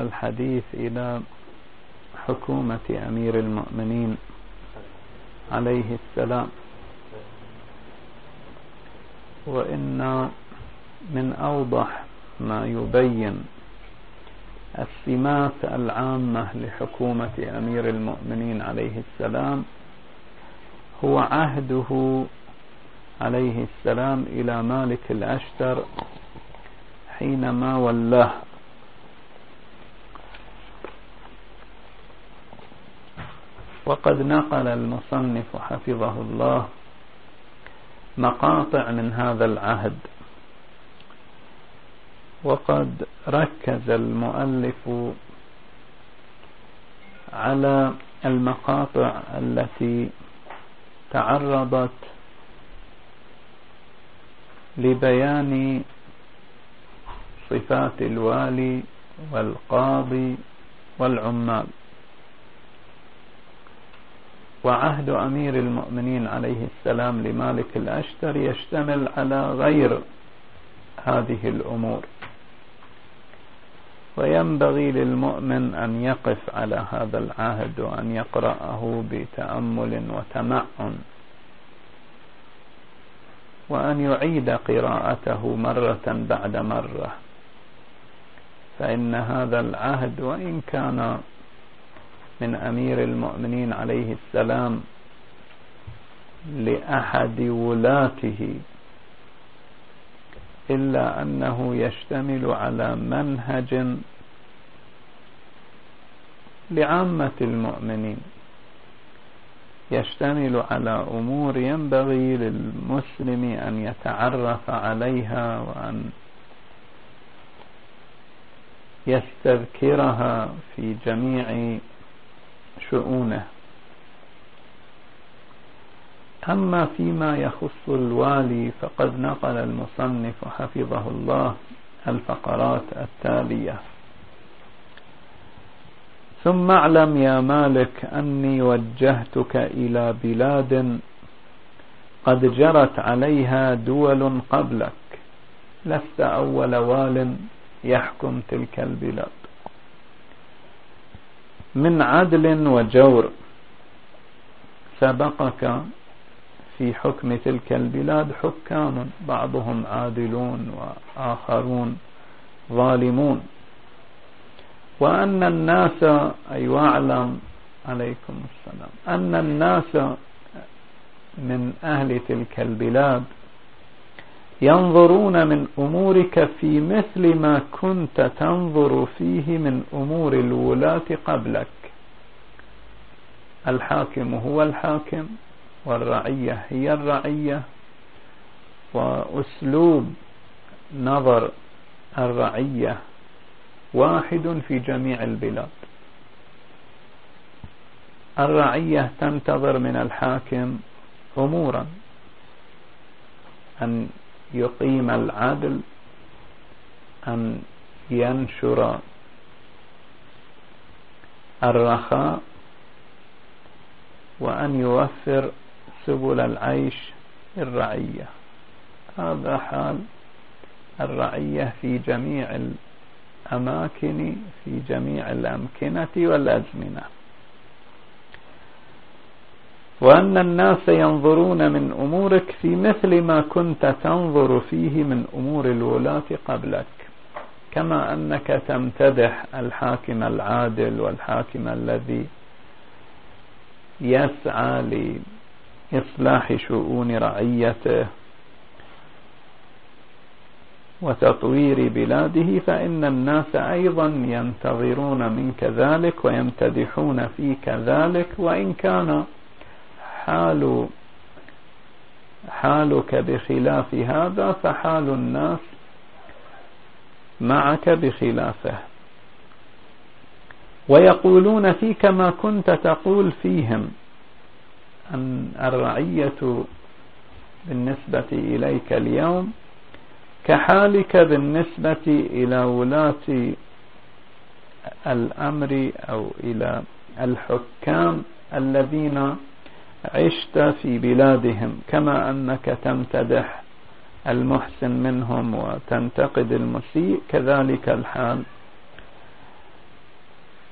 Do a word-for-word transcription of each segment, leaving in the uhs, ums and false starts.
الحديث إلى حكومة أمير المؤمنين عليه السلام، وإن من أوضح ما يبين السمات العامة لحكومة أمير المؤمنين عليه السلام هو عهده عليه السلام إلى مالك الأشتر حينما ولاه. وقد نقل المصنف حفظه الله مقاطع من هذا العهد، وقد ركز المؤلف على المقاطع التي تعرضت لبيان صفات الوالي والقاضي والعمال. وعهد أمير المؤمنين عليه السلام لمالك الأشتر يشتمل على غير هذه الأمور، وينبغي للمؤمن أن يقف على هذا العهد وأن يقرأه بتأمل وتمعن، وأن يعيد قراءته مرة بعد مرة، فإن هذا العهد وإن كان من أمير المؤمنين عليه السلام لأحد ولاته، إلا أنه يشتمل على منهج لعامة المؤمنين، يشتمل على أمور ينبغي للمسلم أن يتعرف عليها وأن يستذكرها في جميع شؤونه. أما فيما يخص الوالي فقد نقل المصنف حفظه الله الفقرات التالية: ثم اعلم يا مالك أني وجهتك إلى بلاد قد جرت عليها دول قبلك، لست أول وال يحكم تلك البلاد، من عدل وجور سبقك في حكم تلك البلاد حكام، بعضهم عادلون وآخرون ظالمون، وأن الناس، أي واعلم عليكم السلام، أن الناس من أهل تلك البلاد ينظرون من أمورك في مثل ما كنت تنظر فيه من أمور الولاة قبلك. الحاكم هو الحاكم والرعية هي الرعية، وأسلوب نظر الرعية واحد في جميع البلاد. الرعية تنتظر من الحاكم أمورا: أن يقيم العدل، أن ينشر الرخاء، وأن يوفر سبل العيش للرعية. هذا حال الرعية في جميع الأماكن في جميع الأمكنة والأزمنة. وأن الناس ينظرون من أمورك في مثل ما كنت تنظر فيه من أمور الولاة قبلك، كما أنك تمتدح الحاكم العادل والحاكم الذي يسعى لإصلاح شؤون رعيته وتطوير بلاده، فإن الناس أيضا ينتظرون منك ذلك ويمتدحون فيك ذلك، وإن كان حال حالك بخلاف هذا فحال الناس معك بخلافه، ويقولون فيك ما كنت تقول فيهم، أن الرعية بالنسبة إليك اليوم كحالك بالنسبة إلى ولاة الأمر أو إلى الحكام الذين عشت في بلادهم، كما أنك تمتدح المحسن منهم وتنتقد المسيء، كذلك الحال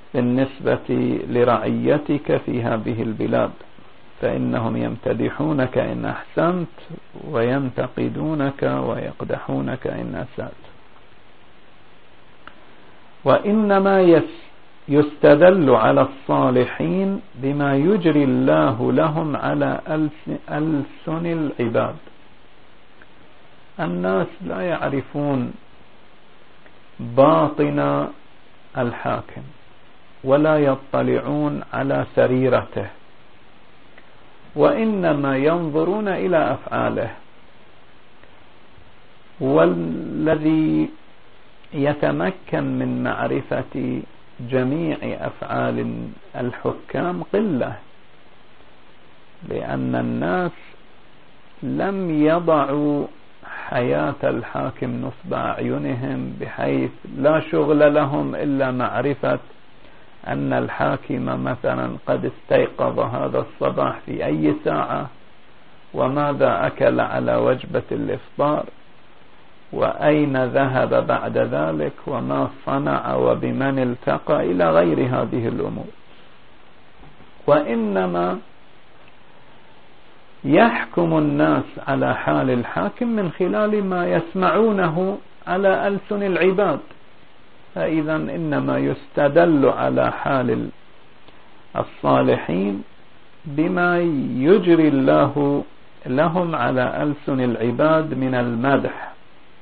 بالنسبة لرعيتك في هذه البلاد، فإنهم يمتدحونك إن أحسنت وينتقدونك ويقدحونك إن أسأت. وإنما يستدل على الصالحين بما يجري الله لهم على ألسن العباد. الناس لا يعرفون باطن الحاكم ولا يطلعون على سريرته، وإنما ينظرون إلى أفعاله. والذي يتمكن من معرفة جميع أفعال الحكام قلة، لأن الناس لم يضعوا حياة الحاكم نصب أعينهم، بحيث لا شغل لهم إلا معرفة أن الحاكم مثلا قد استيقظ هذا الصباح في أي ساعة، وماذا أكل على وجبة الإفطار، وأين ذهب بعد ذلك، وما صنع، وبمن التقى، إلى غير هذه الأمور. وإنما يحكم الناس على حال الحاكم من خلال ما يسمعونه على ألسن العباد. فإذا إنما يستدل على حال الصالحين بما يجري الله لهم على ألسن العباد من المدح.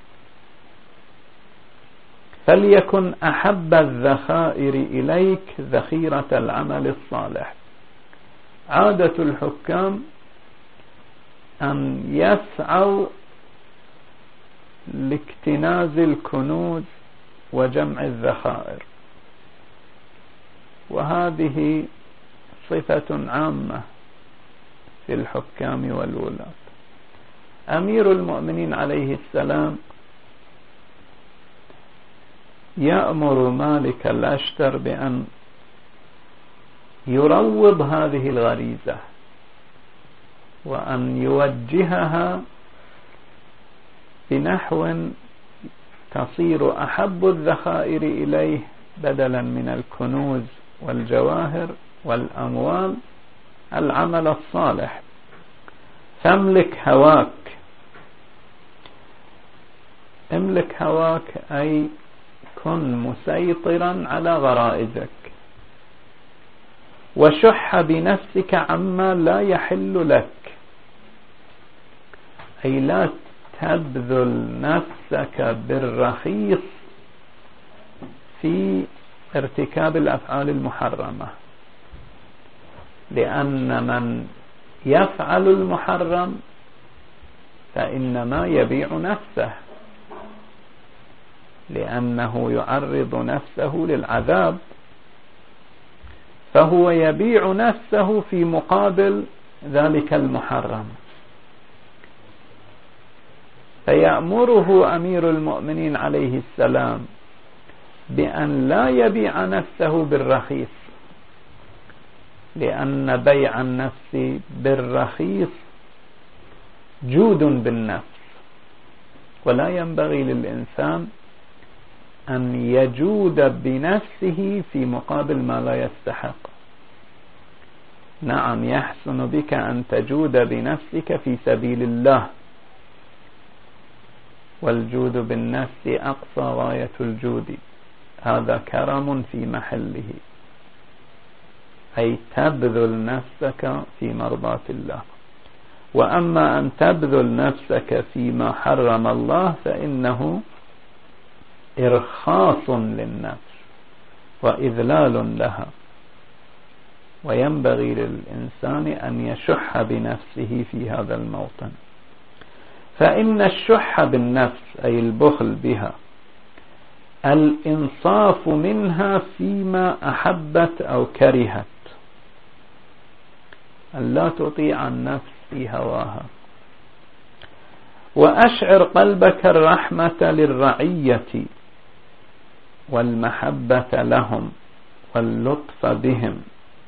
فليكن أحب الذخائر إليك ذخيرة العمل الصالح. عادة الحكام أن يسعوا لاكتناز الكنوز وجمع الذخائر، وهذه صفة عامة في الحكام والولاة. أمير المؤمنين عليه السلام يأمر مالك الأشتر بأن يروض هذه الغريزة، وأن يوجهها بنحو تصير أحب الذخائر إليه بدلا من الكنوز والجواهر والأموال العمل الصالح. فاملك هواك. املك هواك أي كن مسيطرا على غرائزك، وشح بنفسك عما لا يحل لك، أي لا تبذل نفسك بالرخيص في ارتكاب الأفعال المحرمة، لأن من يفعل المحرم فإنما يبيع نفسه، لأنه يعرض نفسه للعذاب، فهو يبيع نفسه في مقابل ذلك المحرم. فيأمره أمير المؤمنين عليه السلام بأن لا يبيع نفسه بالرخيص، لأن بيع النفس بالرخيص جود بالنفس، ولا ينبغي للإنسان أن يجود بنفسه في مقابل ما لا يستحق. نعم، يحسن بك أن تجود بنفسك في سبيل الله، والجود بالنفس أقصى غاية الجود، هذا كرم في محله، أي تبذل نفسك في مرضاة الله. وأما أن تبذل نفسك فيما حرم الله فإنه إرخاص للنفس وإذلال لها، وينبغي للإنسان أن يشح بنفسه في هذا الموطن. فإن الشح بالنفس أي البخل بها الإنصاف منها فيما أحبت أو كرهت، أن لا تطيع النفس في هواها. وأشعر قلبك الرحمة للرعية والمحبة لهم واللطف بهم.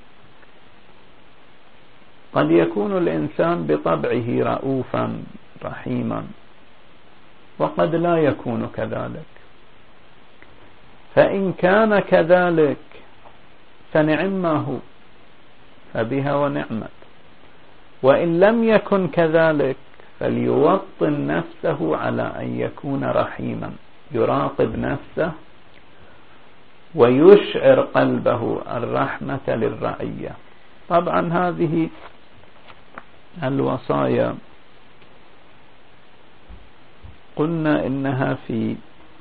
قد يكون الإنسان بطبعه رؤوفا رحيما، وقد لا يكون كذلك. فإن كان كذلك فنعم ما هو، فبها ونعمت. وإن لم يكن كذلك فليوطن نفسه على أن يكون رحيما، يراقب نفسه ويشعر قلبه الرحمة للرعية. طبعا هذه الوصايا قلنا إنها في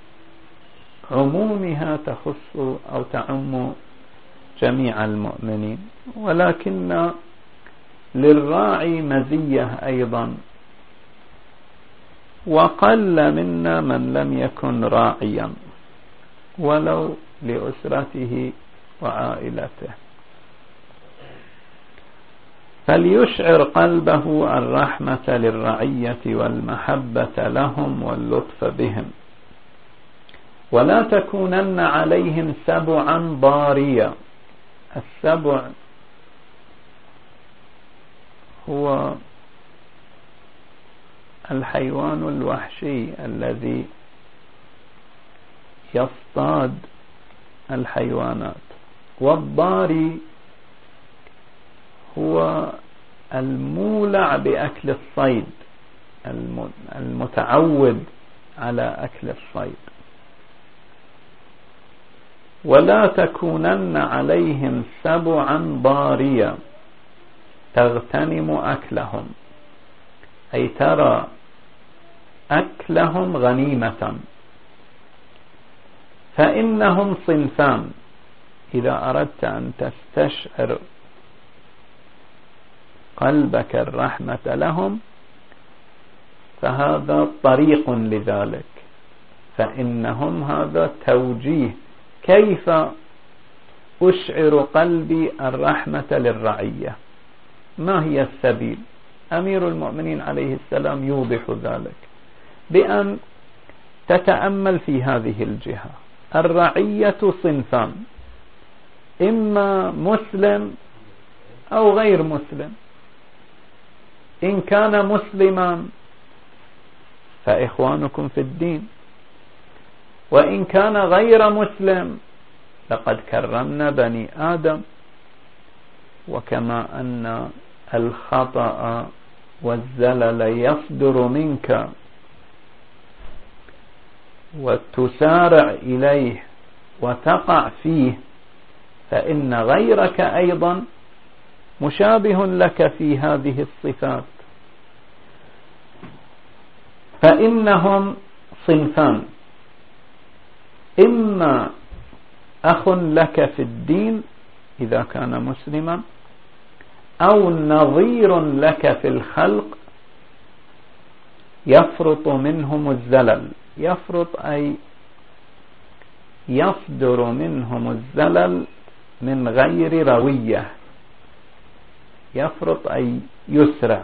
عمومها تخص أو تعم جميع المؤمنين، ولكن للراعي مزية أيضا، وقل منا من لم يكن راعيا ولو لأسرته وعائلته. فليشعر قلبه الرحمة للرعية والمحبة لهم واللطف بهم، ولا تكونن عليهم سبعا ضاريا. السبع هو الحيوان الوحشي الذي يصطاد الحيوانات، والضاري هو المولع بأكل الصيد، المتعود على أكل الصيد. ولا تكونن عليهم سبعا ضاريا تغتنم أكلهم، أي ترى أكلهم غنيمة. فإنهم صنفان، إذا أردت أن تستشعر قلبك الرحمة لهم فهذا طريق لذلك. فإنهم هذا توجيه، كيف أشعر قلبي الرحمة للرعية، ما هي السبيل؟ أمير المؤمنين عليه السلام يوضح ذلك بأن تتأمل في هذه الجهة. الرعية صنفان، إما مسلم أو غير مسلم. إن كان مسلما فإخوانكم في الدين، وإن كان غير مسلم لقد كرمنا بني آدم. وكما أن الخطأ والزلل يصدر منك وتسارع إليه وتقع فيه، فإن غيرك أيضا مشابه لك في هذه الصفات. فإنهم صنفان، إما أخ لك في الدين إذا كان مسلما، أو نظير لك في الخلق يفرط منهم الزلل. يفرط أي يصدر منهم الزلل من غير روية. يفرط أي يسرع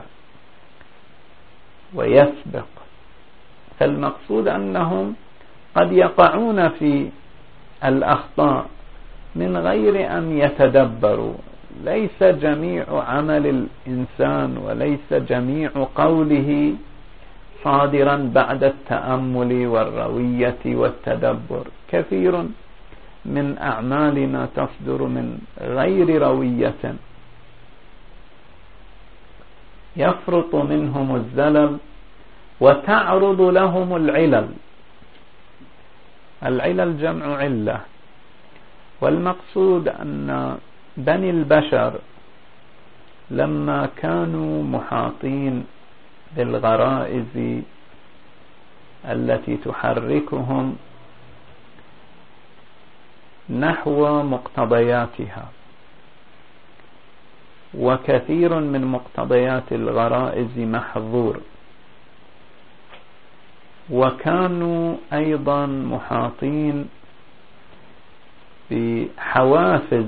ويسبق. فالمقصود أنهم قد يقعون في الأخطاء من غير أن يتدبروا. ليس جميع عمل الإنسان وليس جميع قوله صادرا بعد التأمل والروية والتدبر. كثير من أعمالنا تصدر من غير روية. يفرط منهم الزلل وتعرض لهم العلل. العلل جمع علة، والمقصود أن بني البشر لما كانوا محاطين بالغرائز التي تحركهم نحو مقتضياتها، وكثير من مقتضيات الغرائز محظور، وكانوا أيضا محاطين بحوافز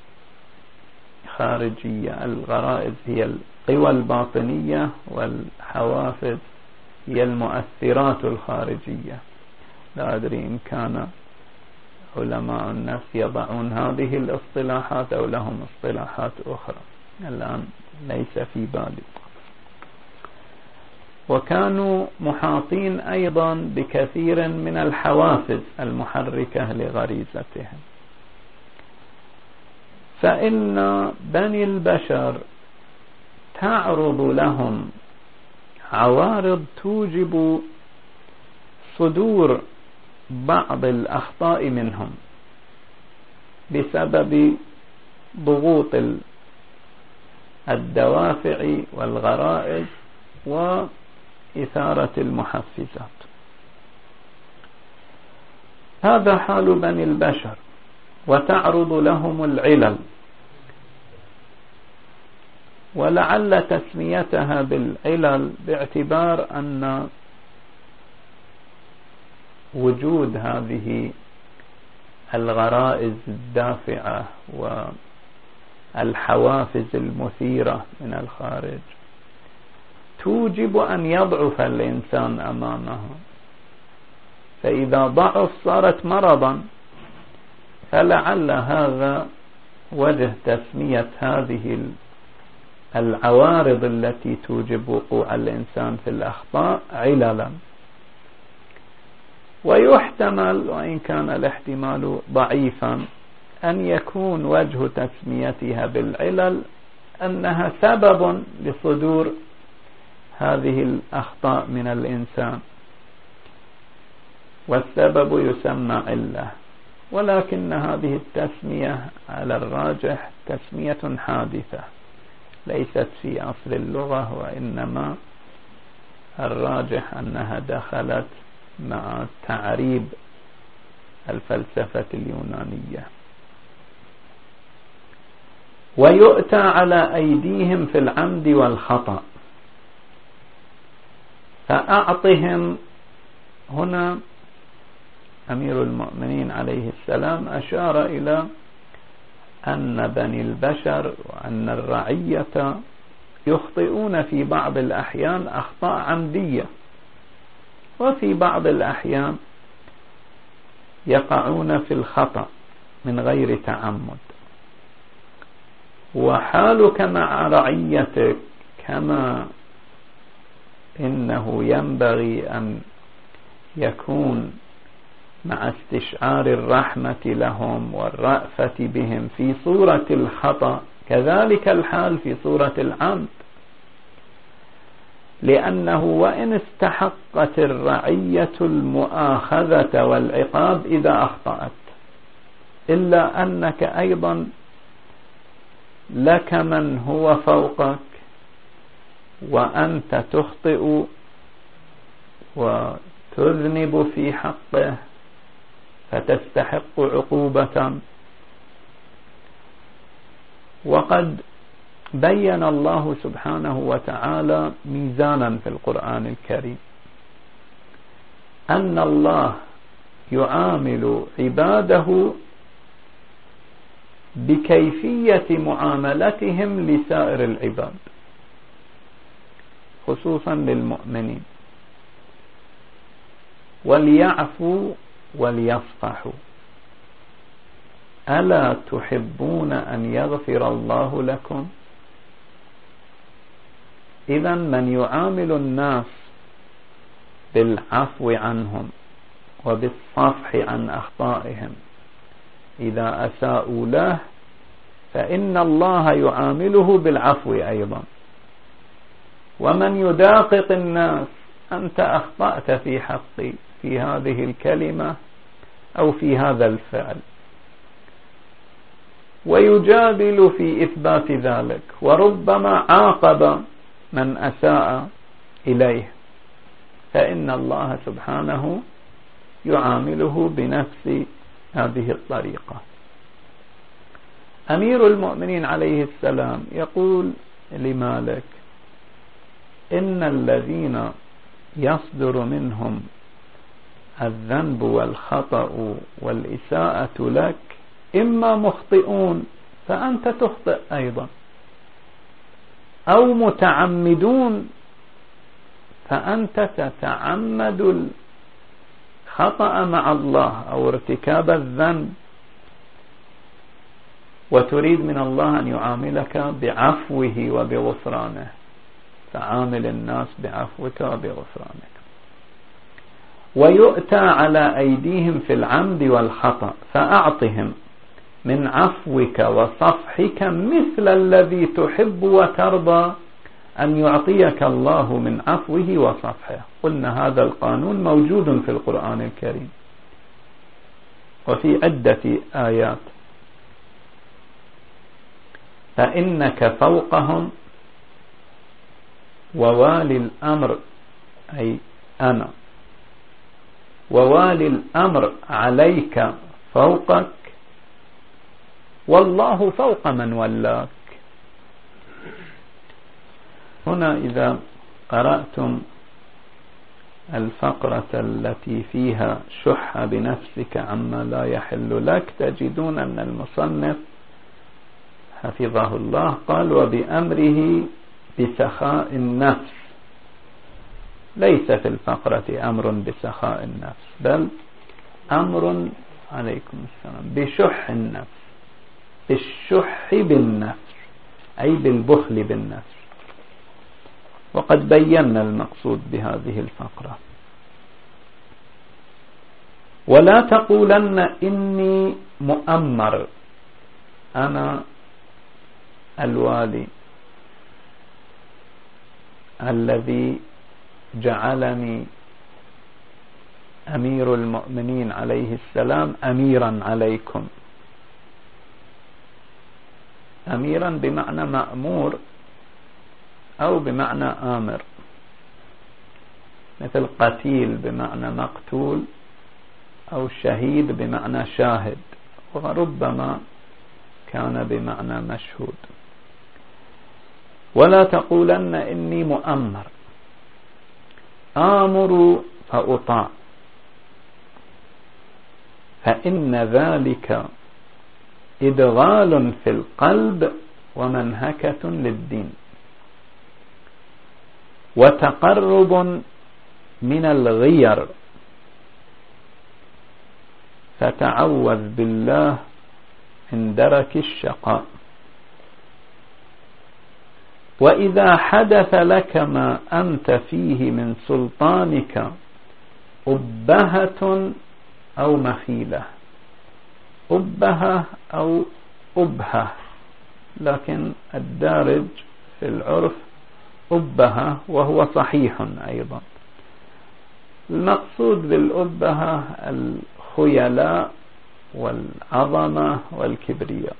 خارجية. الغرائز هي القوى الباطنية، والحوافز هي المؤثرات الخارجية. لا أدري إن كان علماء النفس يضعون هذه الاصطلاحات أو لهم اصطلاحات أخرى، الآن ليس في بالي. وكانوا محاطين أيضا بكثير من الحوافز المحركة لغريزتهم. فإن بني البشر تعرض لهم عوارض توجب صدور بعض الأخطاء منهم بسبب ضغوط الدوافع والغرائز وإثارة المحفزات. هذا حال بني البشر، وتعرض لهم العلل، ولعل تسميتها بالعلل باعتبار أن وجود هذه الغرائز الدافعة والحوافز المثيرة من الخارج توجب أن يضعف الإنسان أمامها، فإذا ضعف صارت مرضا، فلعل هذا وجه تسمية هذه العوارض التي توجب وقوع الإنسان في الأخطاء عللا. ويحتمل، وإن كان الاحتمال ضعيفا، أن يكون وجه تسميتها بالعلل أنها سبب لصدور هذه الأخطاء من الإنسان، والسبب يسمى علة. ولكن هذه التسمية على الراجح تسمية حادثة ليست في أصل اللغة، وإنما الراجح أنها دخلت مع تعريب الفلسفة اليونانية. ويؤتى على أيديهم في العمد والخطأ، فأعطهم. هنا أمير المؤمنين عليه السلام أشار إلى أن بني البشر وأن الرعية يخطئون في بعض الأحيان أخطاء عمدية، وفي بعض الأحيان يقعون في الخطأ من غير تعمد. وحالك مع رعيتك كما إنه ينبغي أن يكون مع استشعار الرحمة لهم والرأفة بهم في صورة الخطأ، كذلك الحال في صورة العمد، لأنه وإن استحقت الرعية المؤاخذة والعقاب إذا أخطأت، إلا أنك أيضا لك من هو فوقك وأنت تخطئ وتذنب في حقه فتستحق عقوبة. وقد بين الله سبحانه وتعالى ميزانا في القرآن الكريم أن الله يعامل عباده بكيفية معاملتهم لسائر العباد، خصوصا للمؤمنين، وليعفوا وليصفحوا، ألا تحبون أن يغفر الله لكم؟ إذا من يعامل الناس بالعفو عنهم وبالصفح عن أخطائهم إذا أساءوا له، فإن الله يعامله بالعفو أيضا. ومن يداقق الناس: أنت أخطأت في حقي في هذه الكلمة أو في هذا الفعل، ويجادل في إثبات ذلك، وربما عاقب من أساء إليه، فإن الله سبحانه يعامله بنفس هذه الطريقة. أمير المؤمنين عليه السلام يقول لمالك: إن الذين يصدر منهم الذنب والخطأ والإساءة لك إما مخطئون فأنت تخطئ أيضا، أو متعمدون فأنت تتعمد الخطأ مع الله أو ارتكاب الذنب، وتريد من الله أن يعاملك بعفوه وبغفرانه، فعامل الناس بعفوك وبغفرانك. ويؤتى على أيديهم في العمد والخطأ فأعطهم، من عفوك وصفحك مثل الذي تحب وترضى أن يعطيك الله من عفوه وصفحه. قلنا هذا القانون موجود في القرآن الكريم وفي عدة آيات. فإنك فوقهم ووالي الأمر، أي أنا، ووالي الأمر عليك فوقك، والله فوق من ولاك. هنا إذا قرأتم الفقرة التي فيها شح بنفسك عما لا يحل لك تجدون أن المصنف حفظه الله قال وبأمره بسخاء النفس، ليس في الفقرة أمر بسخاء النفس، بل أمر عليكم السلام بشح النفس، بالشح بالنفس أي بالبخل بالنفس. وقد بينا المقصود بهذه الفقرة. ولا تقولن إني مؤمر، أنا الوالي الذي جعلني أمير المؤمنين عليه السلام أميرا عليكم. أميرا بمعنى مأمور أو بمعنى آمر، مثل قتيل بمعنى مقتول أو شهيد بمعنى شاهد، وربما كان بمعنى مشهود. ولا تقولن إني مؤمر، آمر فأطاع، فإن ذلك إدغال في القلب ومنهكة للدين وتقرب من الغير، فتعوذ بالله من درك الشقاء. وإذا حدث لك ما أنت فيه من سلطانك أبهة أو مخيلة، أبهة أو أبهة، لكن الدارج في العرف أبهة وهو صحيح أيضا. المقصود بالأبهة الخيلاء والعظمة والكبرياء.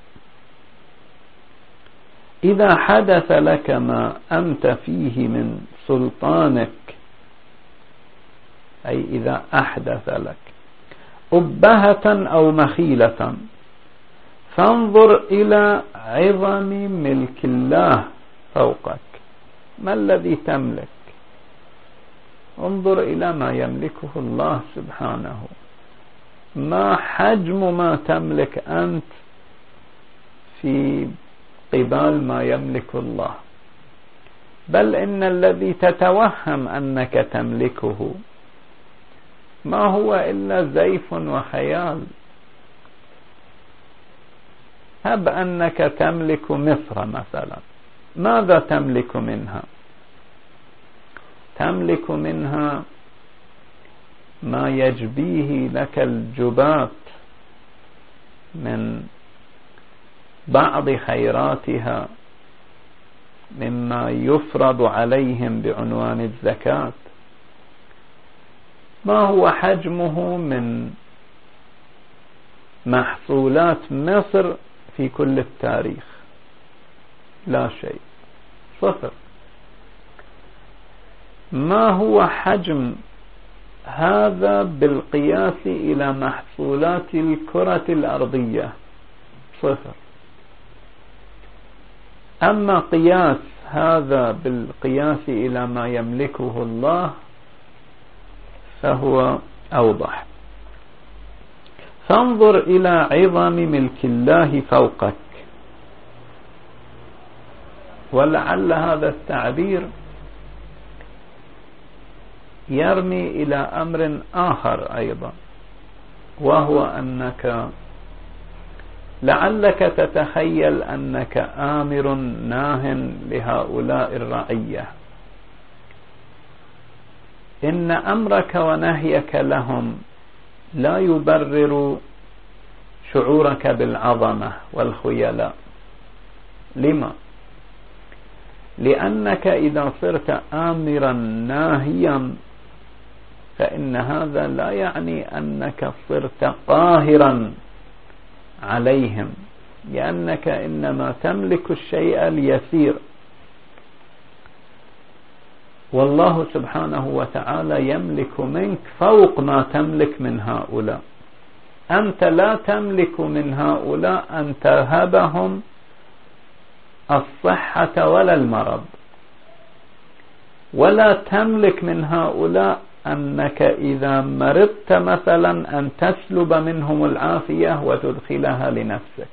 إذا حدث لك ما أنت فيه من سلطانك، أي إذا أحدث لك أبهة أو مخيلة، فانظر إلى عظم ملك الله فوقك. ما الذي تملك؟ انظر إلى ما يملكه الله سبحانه. ما حجم ما تملك أنت في قبال ما يملك الله؟ بل إن الذي تتوهم أنك تملكه ما هو إلا زيف وخيال. هب أنك تملك مصر مثلا، ماذا تملك منها؟ تملك منها ما يجبيه لك الجبات من بعض خيراتها مما يفرض عليهم بعنوان الزكاة. ما هو حجمه من محصولات مصر في كل التاريخ؟ لا شيء، صفر. ما هو حجم هذا بالقياس إلى محصولات الكرة الأرضية؟ صفر. أما قياس هذا بالقياس إلى ما يملكه الله فهو أوضح. فانظر إلى عظم ملك الله فوقك. ولعل هذا التعبير يرمي إلى أمر آخر أيضا، وهو أنك لعلك تتخيل أنك آمر ناه لهؤلاء الرعية. إن أمرك ونهيك لهم لا يبرر شعورك بالعظمة والخيلاء. لما؟ لأنك إذا صرت آمرا ناهيا فإن هذا لا يعني أنك صرت قاهرا عليهم، لأنك إنما تملك الشيء اليسير، والله سبحانه وتعالى يملك منك فوق ما تملك من هؤلاء. أنت لا تملك من هؤلاء أن تهبهم الصحة ولا المرض، ولا تملك من هؤلاء أنك إذا مرضت مثلا أن تسلب منهم العافية وتدخلها لنفسك.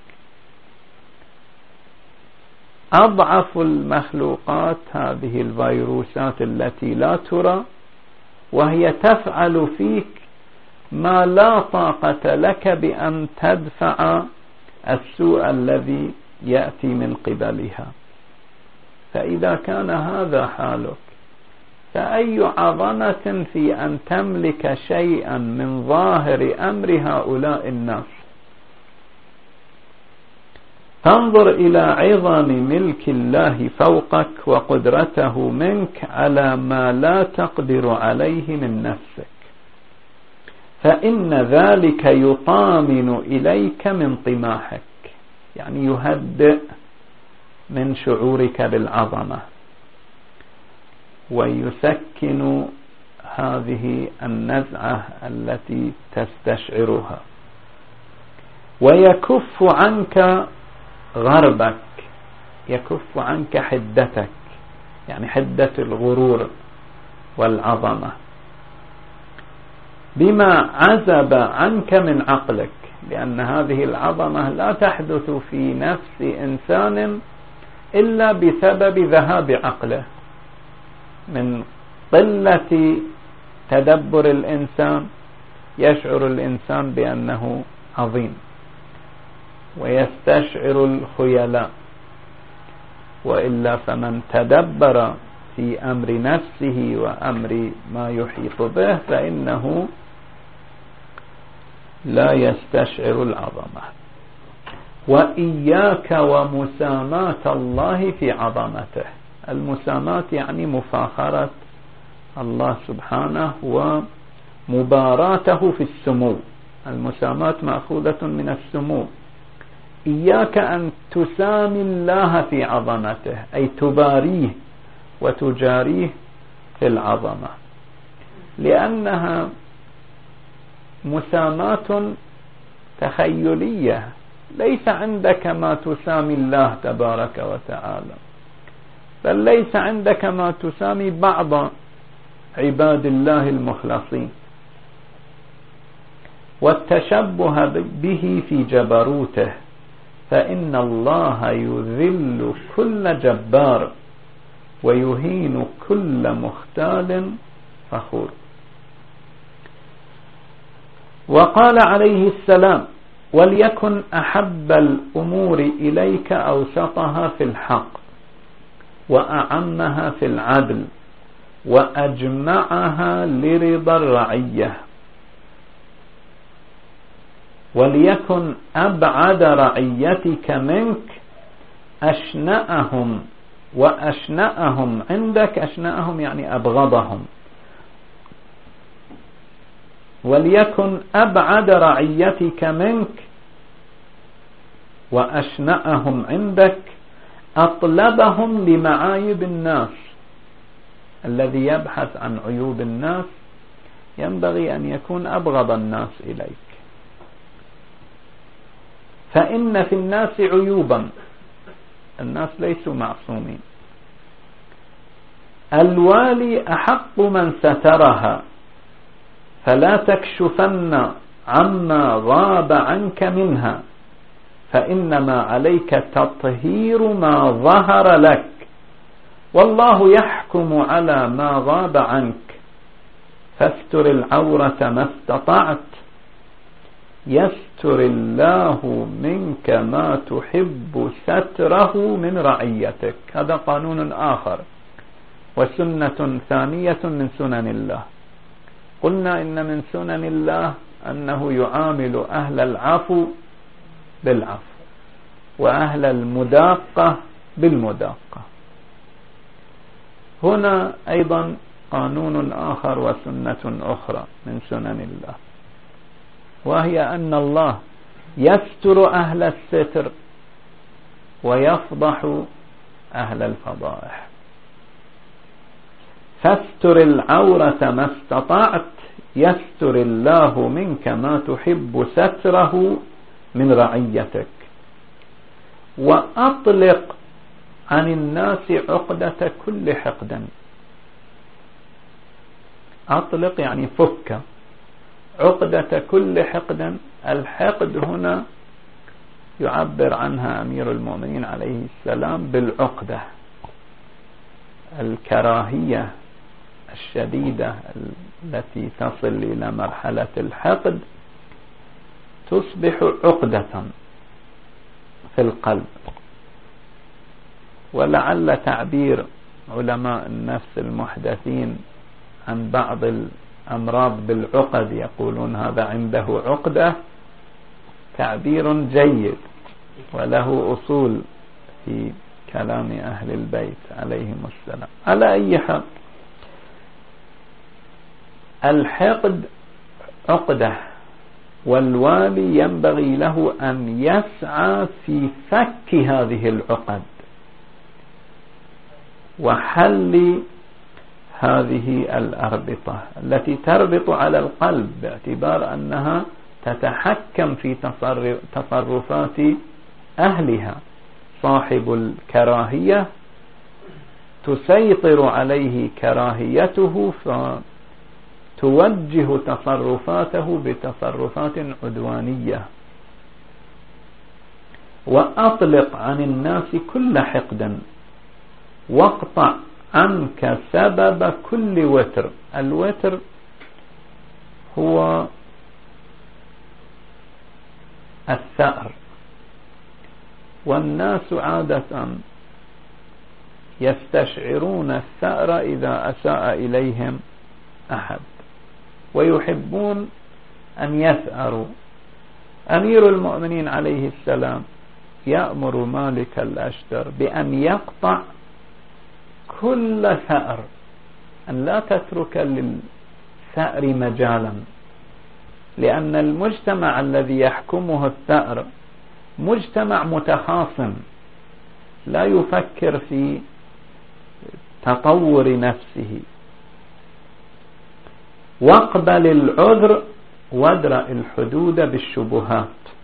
أضعف المخلوقات هذه الفيروسات التي لا ترى، وهي تفعل فيك ما لا طاقة لك بأن تدفع السوء الذي يأتي من قبلها. فإذا كان هذا حالك فأي عظمة في أن تملك شيئا من ظاهر أمر هؤلاء الناس. فانظر إلى عظم ملك الله فوقك وقدرته منك على ما لا تقدر عليه من نفسك، فإن ذلك يطامن إليك من طماحك، يعني يهدئ من شعورك بالعظمة ويسكن هذه النزعة التي تستشعرها، ويكف عنك غربك، يكف عنك حدتك، يعني حدة الغرور والعظمة، بما عزب عنك من عقلك، لأن هذه العظمة لا تحدث في نفس إنسان إلا بسبب ذهاب عقله، من قلة تدبر الإنسان يشعر الإنسان بأنه عظيم ويستشعر الخيلاء، وإلا فمن تدبر في أمر نفسه وأمر ما يحيط به فإنه لا يستشعر العظمة. وإياك ومساماة الله في عظمته. المساماة يعني مفاخرة الله سبحانه ومباراته في السمو. المساماة مأخوذة من السمو. إياك أن تسامي الله في عظمته، أي تباريه وتجاريه في العظمة، لأنها مساماة تخيلية، ليس عندك ما تسامي الله تبارك وتعالى، بل ليس عندك ما تسامي بعض عباد الله المخلصين. والتشبه به في جبروته، فإن الله يذل كل جبار ويهين كل مختال فخور. وقال عليه السلام: وليكن أحب الأمور إليك أوسطها في الحق، وأعمها في العدل، وأجمعها لرضا الرعية. وليكن أبعد رعيتك منك أشنأهم وأشنأهم عندك. أشنأهم يعني أبغضهم. وليكن أبعد رعيتك منك وأشنأهم عندك أطلبهم لمعايب الناس. الذي يبحث عن عيوب الناس ينبغي أن يكون أبغض الناس إليك، فإن في الناس عيوبا، الناس ليسوا معصومين. الوالي أحق من سترها، فلا تكشفن عما غاب عنك منها، فإنما عليك تطهير ما ظهر لك، والله يحكم على ما غاب عنك. فاستر العورة ما استطعت، يستر الله منك ما تحب ستره من رعيتك. هذا قانون آخر وسنة ثانية من سنن الله. قلنا إن من سنن الله أنه يعامل أهل العفو بالعفو، وأهل المداقة بالمداقة. هنا أيضا قانون آخر وسنة أخرى من سنن الله، وهي أن الله يستر أهل الستر ويفضح أهل الفضائح. فاستر العورة ما استطعت يستر الله منك ما تحب ستره من رعيتك، وأطلق عن الناس عقدة كل حقد. أطلق يعني فك عقدة كل حقد. الحقد هنا يعبر عنها أمير المؤمنين عليه السلام بالعقدة، الكراهية الشديدة التي تصل إلى مرحلة الحقد تصبح عقدة في القلب. ولعل تعبير علماء النفس المحدثين عن بعض الأمراض بالعقد، يقولون هذا عنده عقدة، تعبير جيد وله أصول في كلام أهل البيت عليهم السلام. على أي حال، الحقد عقدة، والوالي ينبغي له أن يسعى في فك هذه العقد وحل هذه الأربطة التي تربط على القلب، باعتبار أنها تتحكم في تصرفات أهلها. صاحب الكراهية تسيطر عليه كراهيته فتوجه تصرفاته بتصرفات عدوانية. وأطلق عن الناس كل حقد واقطع عنك سبب كل وتر. الوتر هو الثأر، والناس عادة يستشعرون الثأر إذا أساء إليهم أحد ويحبون أن يثأروا. أمير المؤمنين عليه السلام يأمر مالك الأشتر بأن يقطع كل ثأر، أن لا تترك للثأر مجالا، لأن المجتمع الذي يحكمه الثأر مجتمع متخاصم لا يفكر في تطور نفسه. واقبل العذر وادرأ الحدود بالشبهات.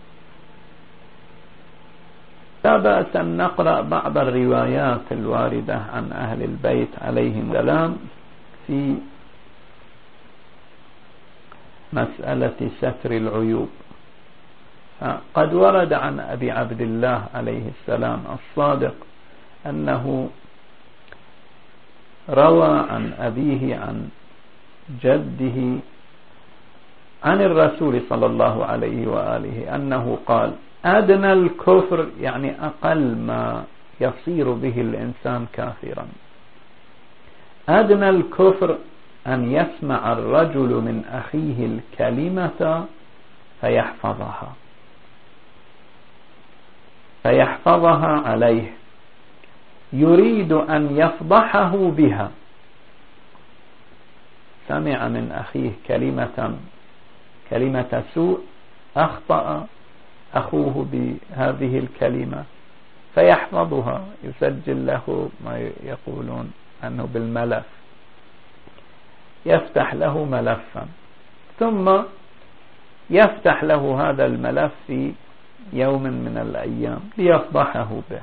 لا بأس أن نقرأ بعض الروايات الواردة عن أهل البيت عليهم السلام في مسألة ستر العيوب. قد ورد عن أبي عبد الله عليه السلام الصادق أنه روى عن أبيه عن جده عن الرسول صلى الله عليه وآله أنه قال: أدنى الكفر، يعني أقل ما يصير به الإنسان كافرا، أدنى الكفر أن يسمع الرجل من أخيه الكلمة فيحفظها فيحفظها عليه، يريد أن يفضحه بها. سمع من أخيه كلمة كلمة سوء، أخطأ أخوه بهذه الكلمة فيحفظها، يسجل له ما يقولون أنه بالملف، يفتح له ملفا ثم يفتح له هذا الملف في يوم من الأيام ليفضحه به.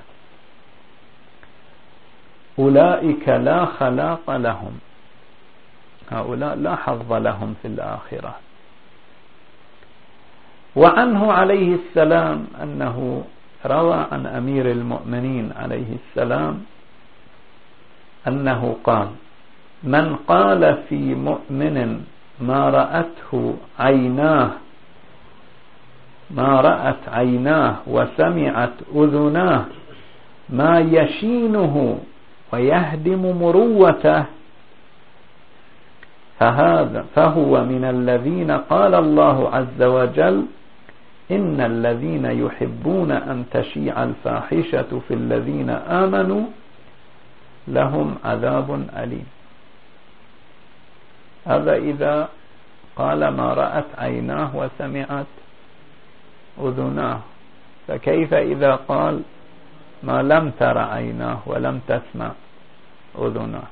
أولئك لا خلاق لهم، هؤلاء لا حظ لهم في الآخرة. وعنه عليه السلام أنه روى عن أمير المؤمنين عليه السلام أنه قال: من قال في مؤمن ما رأته عيناه ما رأت عيناه وسمعت أذناه ما يشينه ويهدم مروته، فهذا فهو من الذين قال الله عز وجل: إن الذين يحبون أن تشيع الفاحشة في الذين آمنوا لهم عذاب أليم. هذا إذا قال ما رأت عيناه وسمعت أذناه، فكيف إذا قال ما لم تر عيناه ولم تسمع أذناه؟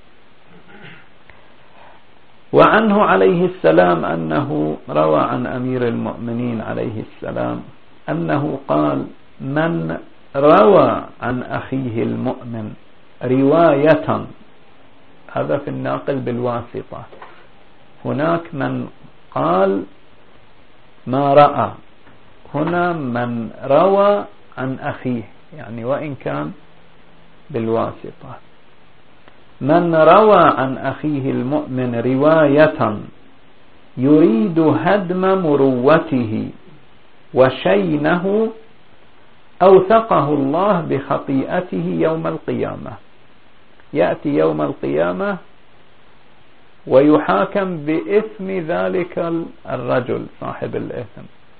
وعنه عليه السلام أنه روى عن أمير المؤمنين عليه السلام أنه قال: من روى عن أخيه المؤمن رواية، هذا في الناقل بالواسطة، هناك من قال ما رأى، هنا من روى عن أخيه، يعني وإن كان بالواسطة. من روى عن أخيه المؤمن رواية يريد هدم مروته وشينه أوثقه الله بخطيئته يوم القيامة. يأتي يوم القيامة ويحاكم بإثم ذلك الرجل صاحب الإثم.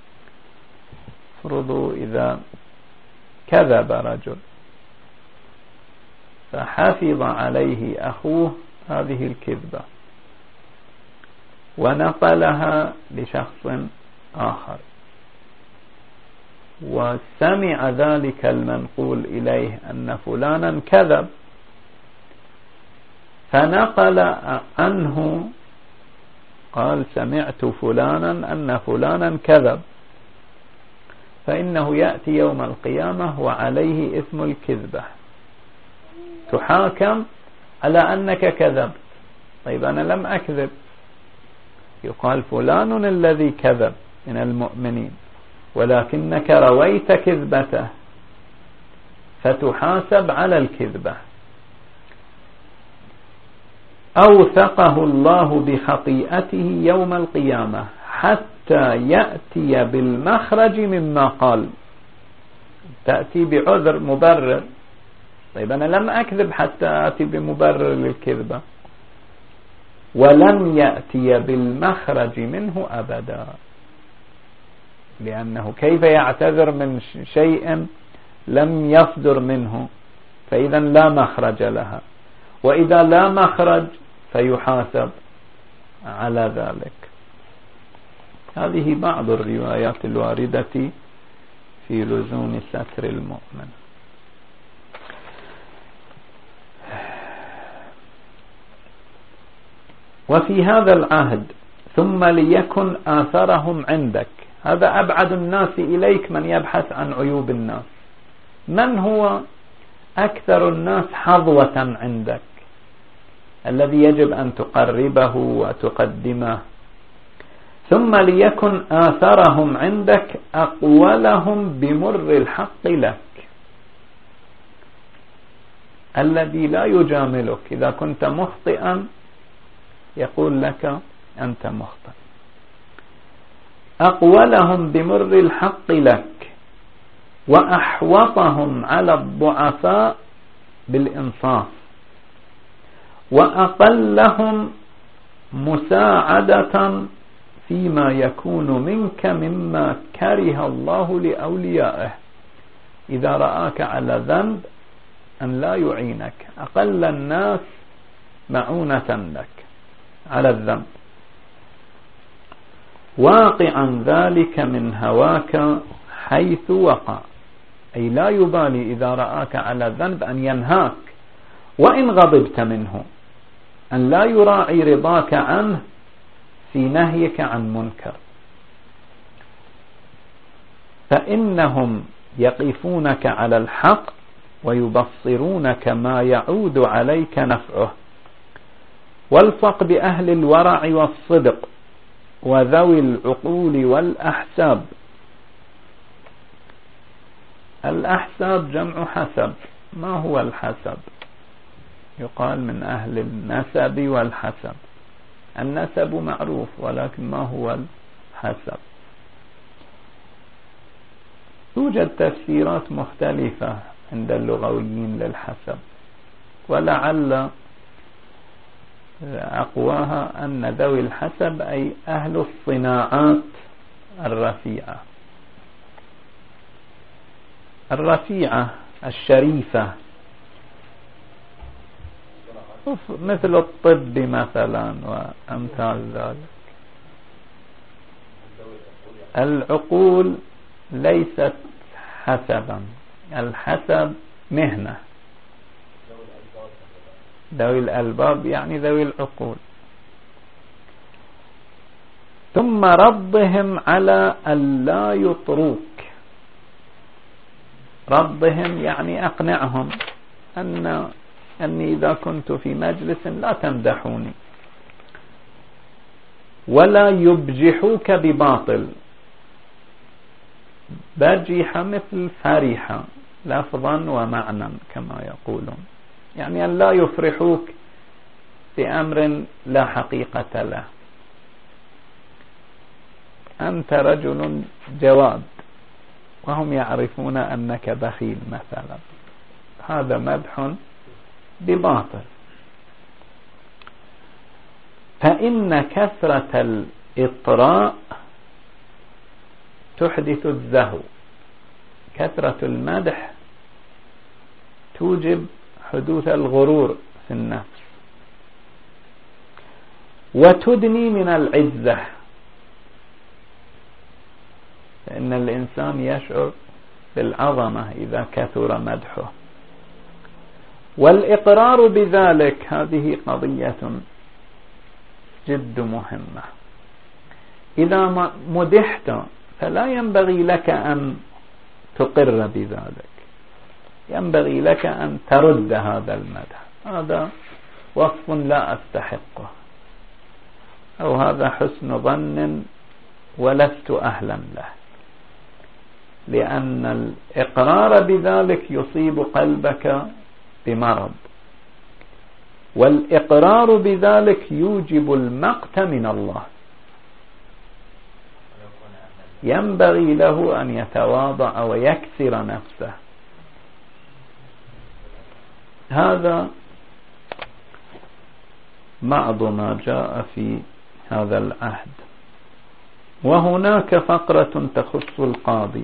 فرضوا إذا كذب رجل فحفظ عليه أخوه هذه الكذبة ونقلها لشخص آخر، وسمع ذلك المنقول إليه أن فلانا كذب، فنقل عنه قال سمعت فلانا أن فلانا كذب، فإنه يأتي يوم القيامة وعليه اسم الكذبة، تحاكم على أنك كذبت. طيب أنا لم أكذب، يقال فلان الذي كذب من المؤمنين ولكنك رويت كذبته، فتحاسب على الكذبة. أوثقه الله بخطيئته يوم القيامة حتى يأتي بالمخرج مما قال، تأتي بعذر مبرر. طيب أنا لم أكذب حتى آتي بمبرر للكذبة، ولم يأتي بالمخرج منه أبدا، لأنه كيف يعتذر من شيء لم يصدر منه؟ فإذا لا مخرج لها، وإذا لا مخرج فيحاسب على ذلك. هذه بعض الروايات الواردة في لزوم ستر المؤمن. وفي هذا العهد ثم ليكن آثرهم عندك، هذا أبعد الناس إليك من يبحث عن عيوب الناس. من هو أكثر الناس حظوة عندك الذي يجب أن تقربه وتقدمه؟ ثم ليكن آثرهم عندك أقولهم بمر الحق لك، الذي لا يجاملك. إذا كنت مخطئا يقول لك أنت مخطئ. أقولهم بمر الحق لك، وأحوطهم على الضعفاء بالإنصاف، وأقلهم مساعدة فيما يكون منك مما كره الله لأوليائه. إذا رآك على ذنب أن لا يعينك، أقل الناس معونة لك على الذنب، واقعا ذلك من هواك حيث وقع، أي لا يبالي إذا رآك على الذنب أن ينهاك، وإن غضبت منه أن لا يراعي رضاك عنه في نهيك عن منكر. فإنهم يقفونك على الحق ويبصرونك ما يعود عليك نفعه. والصق بأهل الورع والصدق وذوي العقول والأحساب. الأحساب جمع حسب. ما هو الحسب؟ يقال من أهل النسب والحسب. النسب معروف، ولكن ما هو الحسب؟ توجد تفسيرات مختلفة عند اللغويين للحسب، ولعل أقواها أن ذوي الحسب أي أهل الصناعات الرفيعة، الرفيعة الشريفة، مثل الطب مثلا وأمثال ذلك. العقول ليست حسبا، الحسب مهنة. ذوي الألباب يعني ذوي العقول. ثم ربهم على ألا يطروك، ربهم يعني أقنعهم أن أني إذا كنت في مجلس لا تمدحوني، ولا يبجحوك بباطل. بجح مثل فرحة لفظا ومعنى كما يقولون، يعني أن لا يفرحوك بأمر لا حقيقة له. أنت رجل جواد وهم يعرفون أنك بخيل مثلا، هذا مدح بباطل. فإن كثرة الإطراء تحدث الزهو، كثرة المدح توجب حدوث الغرور في النفس، وتدني من العزة، فإن الإنسان يشعر بالعظمة إذا كثر مدحه. والإقرار بذلك هذه قضية جد مهمة. إذا مدحت فلا ينبغي لك أن تقر بذلك، ينبغي لك أن ترد هذا المدح. هذا وصف لا أستحقه، أو هذا حسن ظن ولست أهلا له، لأن الإقرار بذلك يصيب قلبك بمرض، والإقرار بذلك يوجب المقت من الله. ينبغي له أن يتواضع ويكسر نفسه. هذا بعض ما جاء في هذا العهد. وهناك فقرة تخص القاضي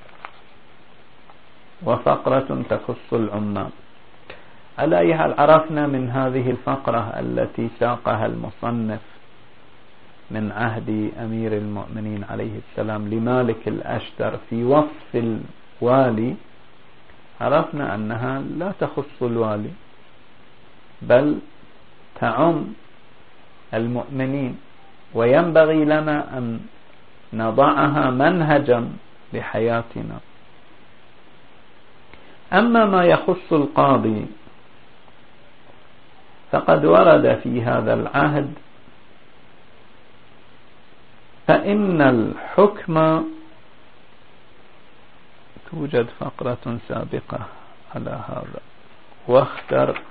وفقرة تخص العمال. على أي حال عرفنا من هذه الفقرة التي ساقها المصنف من عهد أمير المؤمنين عليه السلام لمالك الأشتر في وصف الوالي، عرفنا أنها لا تخص الوالي بل تعم المؤمنين، وينبغي لنا أن نضعها منهجا لحياتنا. أما ما يخص القاضي فقد ورد في هذا العهد فإن الحكم، توجد فقرة سابقة على هذا واختر،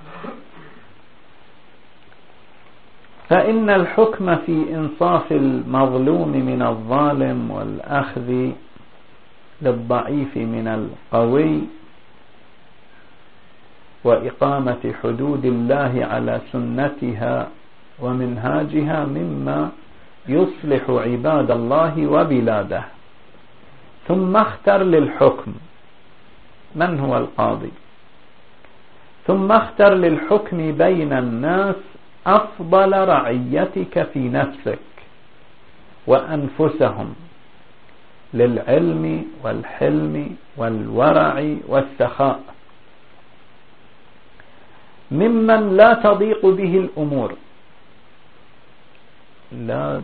فإن الحكم في إنصاف المظلوم من الظالم والأخذ للضعيف من القوي وإقامة حدود الله على سنتها ومنهاجها مما يصلح عباد الله وبلاده. ثم اختر للحكم من هو القاضي، ثم اختر للحكم بين الناس أفضل رعيتك في نفسك وأنفسهم للعلم والحلم والورع والسخاء، ممن لا تضيق به الأمور، لا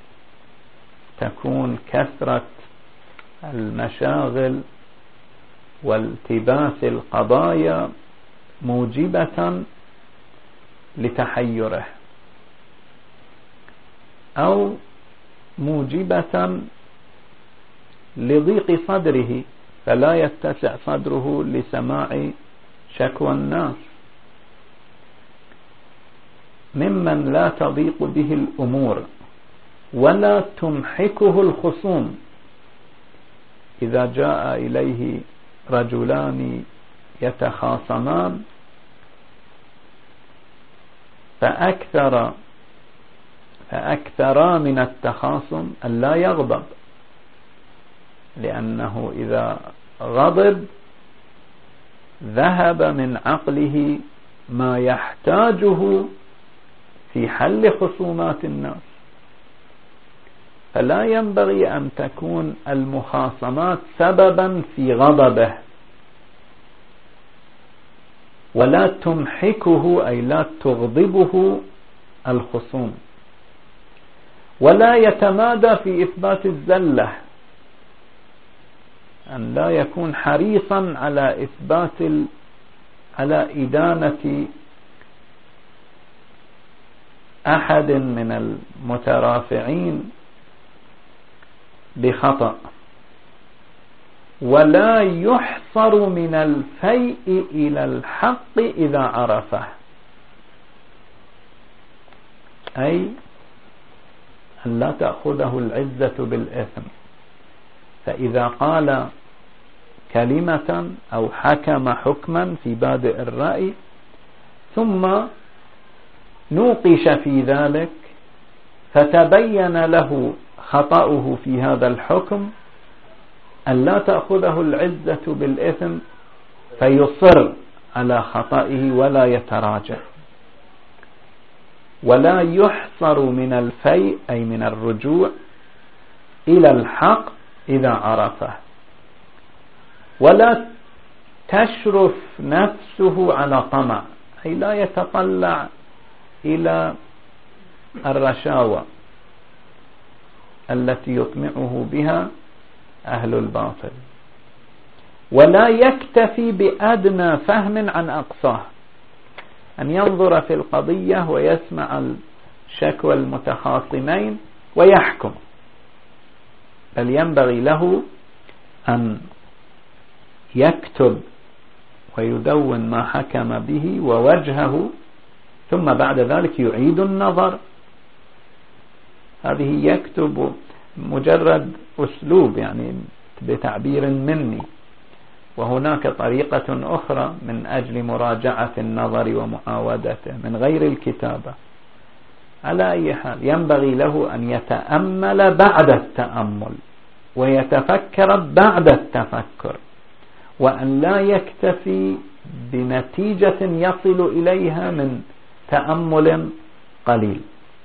تكون كثرة المشاغل والتباس القضايا موجبة لتحيره أو موجبة لضيق صدره، فلا يتسع صدره لسماع شكوى الناس. ممن لا تضيق به الأمور ولا تمحكه الخصوم. إذا جاء إليه رجلان يتخاصمان فأكثر فأكثر من التخاصم أن لا يغضب، لأنه إذا غضب ذهب من عقله ما يحتاجه في حل خصومات الناس. فلا ينبغي أن تكون المخاصمات سببا في غضبه، ولا تمحكه أي لا تغضبه الخصوم، ولا يتمادى في إثبات الزلة، أن لا يكون حريصا على إثبات ال... على إدانة أحد من المترافعين بخطأ، ولا يحصر من الفيء إلى الحق إذا عرفه، أي أن لا تأخذه العزة بالإثم. فإذا قال كلمة أو حكم حكما في بادئ الرأي ثم نوقش في ذلك فتبين له خطأه في هذا الحكم، أن لا تأخذه العزة بالإثم فيصر على خطئه ولا يتراجع، ولا يحصر من الفيء أي من الرجوع إلى الحق إذا عرفه، ولا تشرف نفسه على طمع، أي لا يتطلع إلى الرشاوى التي يطمعه بها أهل الباطل، ولا يكتفي بأدنى فهم عن أقصاه، أن ينظر في القضية ويسمع الشكوى المتخاصمين ويحكم، بل ينبغي له أن يكتب ويدون ما حكم به ووجهه، ثم بعد ذلك يعيد النظر. هذه يكتب مجرد أسلوب يعني بتعبير مني، وهناك طريقة أخرى من أجل مراجعة النظر ومعاودته من غير الكتابة. على أي حال ينبغي له أن يتأمل بعد التأمل ويتفكر بعد التفكر، وأن لا يكتفي بنتيجة يصل إليها من تأمل قليل،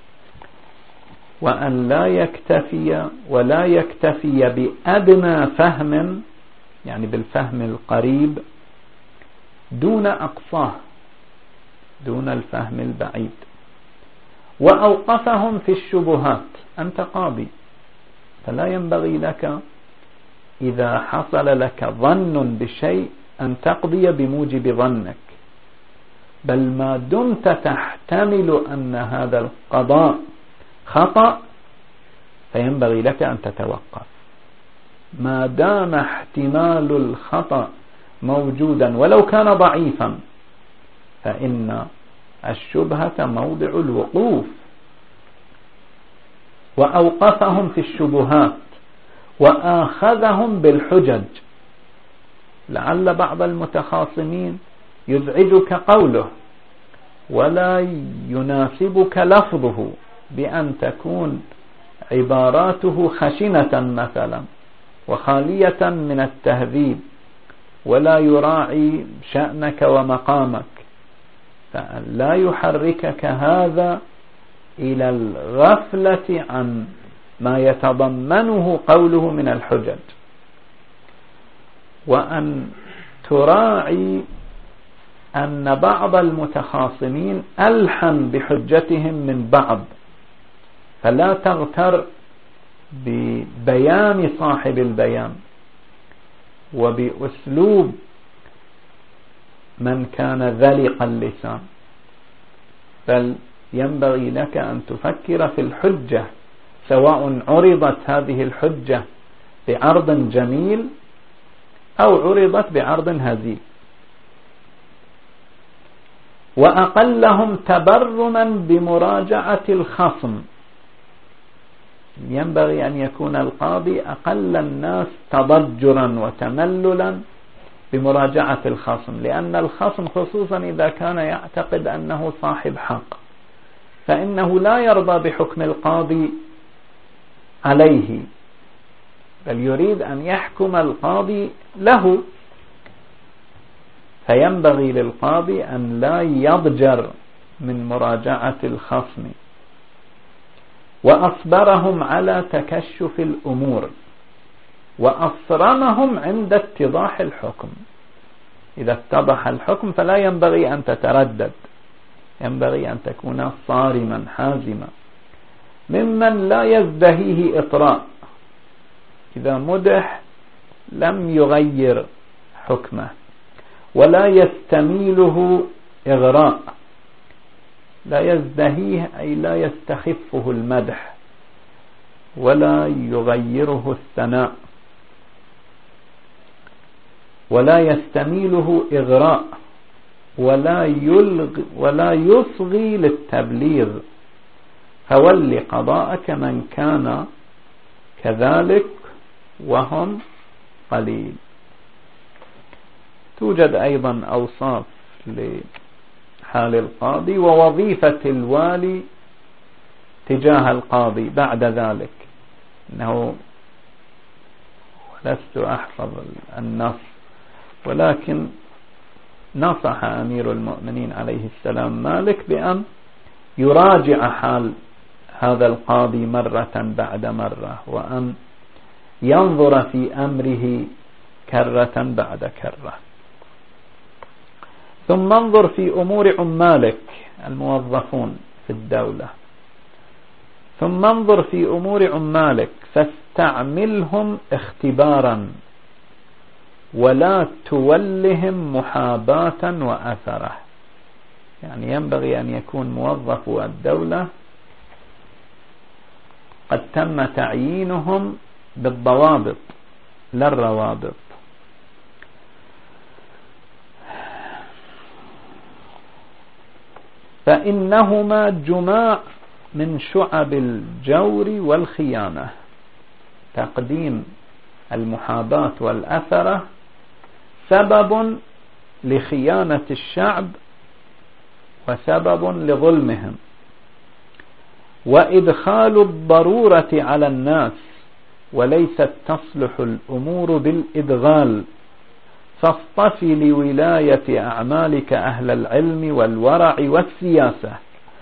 وأن لا يكتفي ولا يكتفي بأدنى فهم يعني بالفهم القريب دون أقصاه، دون الفهم البعيد. وأوقفهم في الشبهات. أنت قاضي، فلا ينبغي لك إذا حصل لك ظن بشيء أن تقضي بموجب ظنك، بل ما دمت تحتمل أن هذا القضاء خطأ فينبغي لك أن تتوقف. ما دام احتمال الخطأ موجودا ولو كان ضعيفا فإن الشبهة موضع الوقوف. وأوقفهم في الشبهات وآخذهم بالحجج. لعل بعض المتخاصمين يزعجك قوله ولا يناسبك لفظه، بأن تكون عباراته خشنة مثلا وخالية من التهذيب ولا يراعي شأنك ومقامك، فلا يحركك هذا إلى الغفلة عن ما يتضمنه قوله من الحجج، وأن تراعي أن بعض المتخاصمين ألحن بحجتهم من بعض، فلا تغتر ببيان صاحب البيان وبأسلوب من كان ذلق اللسان، بل ينبغي لك أن تفكر في الحجة، سواء عرضت هذه الحجة بعرض جميل أو عرضت بعرض هزيل. وأقلهم تبرما بمراجعة الخصم. ينبغي أن يكون القاضي أقل الناس تضجرا وتمللا بمراجعة الخصم، لأن الخصم خصوصا إذا كان يعتقد أنه صاحب حق فإنه لا يرضى بحكم القاضي عليه، بل يريد أن يحكم القاضي له. فينبغي للقاضي أن لا يضجر من مراجعة الخصم، وأصبرهم على تكشف الأمور، وأصرمهم عند اتضاح الحكم. إذا اتضح الحكم فلا ينبغي أن تتردد، ينبغي أن تكون صارما حازما، ممن لا يزدهيه إطراء. إذا مدح لم يغير حكمه، ولا يستميله إغراء، لا يزدهيه أي لا يستخفه المدح، ولا يغيره الثناء، ولا يستميله إغراء، ولا يلغي ولا يصغي للتبليغ. فول قضاءك من كان كذلك وهم قليل. توجد أيضا أوصاف لحال القاضي ووظيفة الوالي تجاه القاضي بعد ذلك. إنه لست أحفظ النص، ولكن نصح أمير المؤمنين عليه السلام مالك بأن يراجع حال هذا القاضي مرة بعد مرة، وأن ينظر في أمره كرة بعد كرة. ثم انظر في أمور عمالك الموظفون في الدولة، ثم انظر في أمور عمالك فاستعملهم اختبارا، ولا تولهم محاباة وأثره. يعني ينبغي أن يكون موظف الدولة قد تم تعيينهم بالضوابط لا الروابط. فإنهما جماع من شعب الجور والخيانة. تقديم المحاباة والأثرة سبب لخيانة الشعب وسبب لظلمهم، وإدخال الضرورة على الناس، وليست تصلح الأمور بالإدغال. فاصطف لولاية أعمالك أهل العلم والورع والسياسة،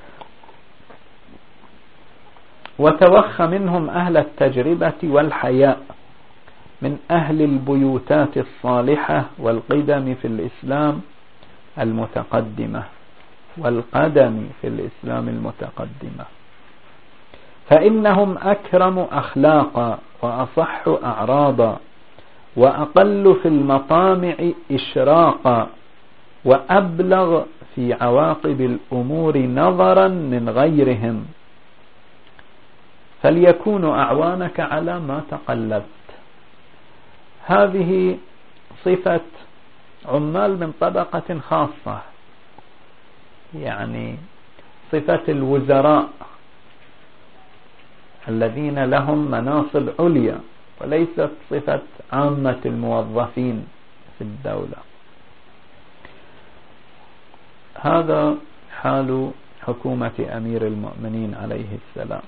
وتوخ منهم أهل التجربة والحياء، من أهل البيوتات الصالحة والقدم في الإسلام المتقدمة والقدم في الإسلام المتقدمة، فإنهم أكرم أخلاقا وأصح أعراضا، وأقل في المطامع إشراقا، وأبلغ في عواقب الأمور نظرا من غيرهم، فليكونوا أعوانك على ما تقلبت. هذه صفة عمال من طبقة خاصة، يعني صفة الوزراء الذين لهم مناصب عليا، وليست صفة عامة الموظفين في الدولة. هذا حال حكومة أمير المؤمنين عليه السلام.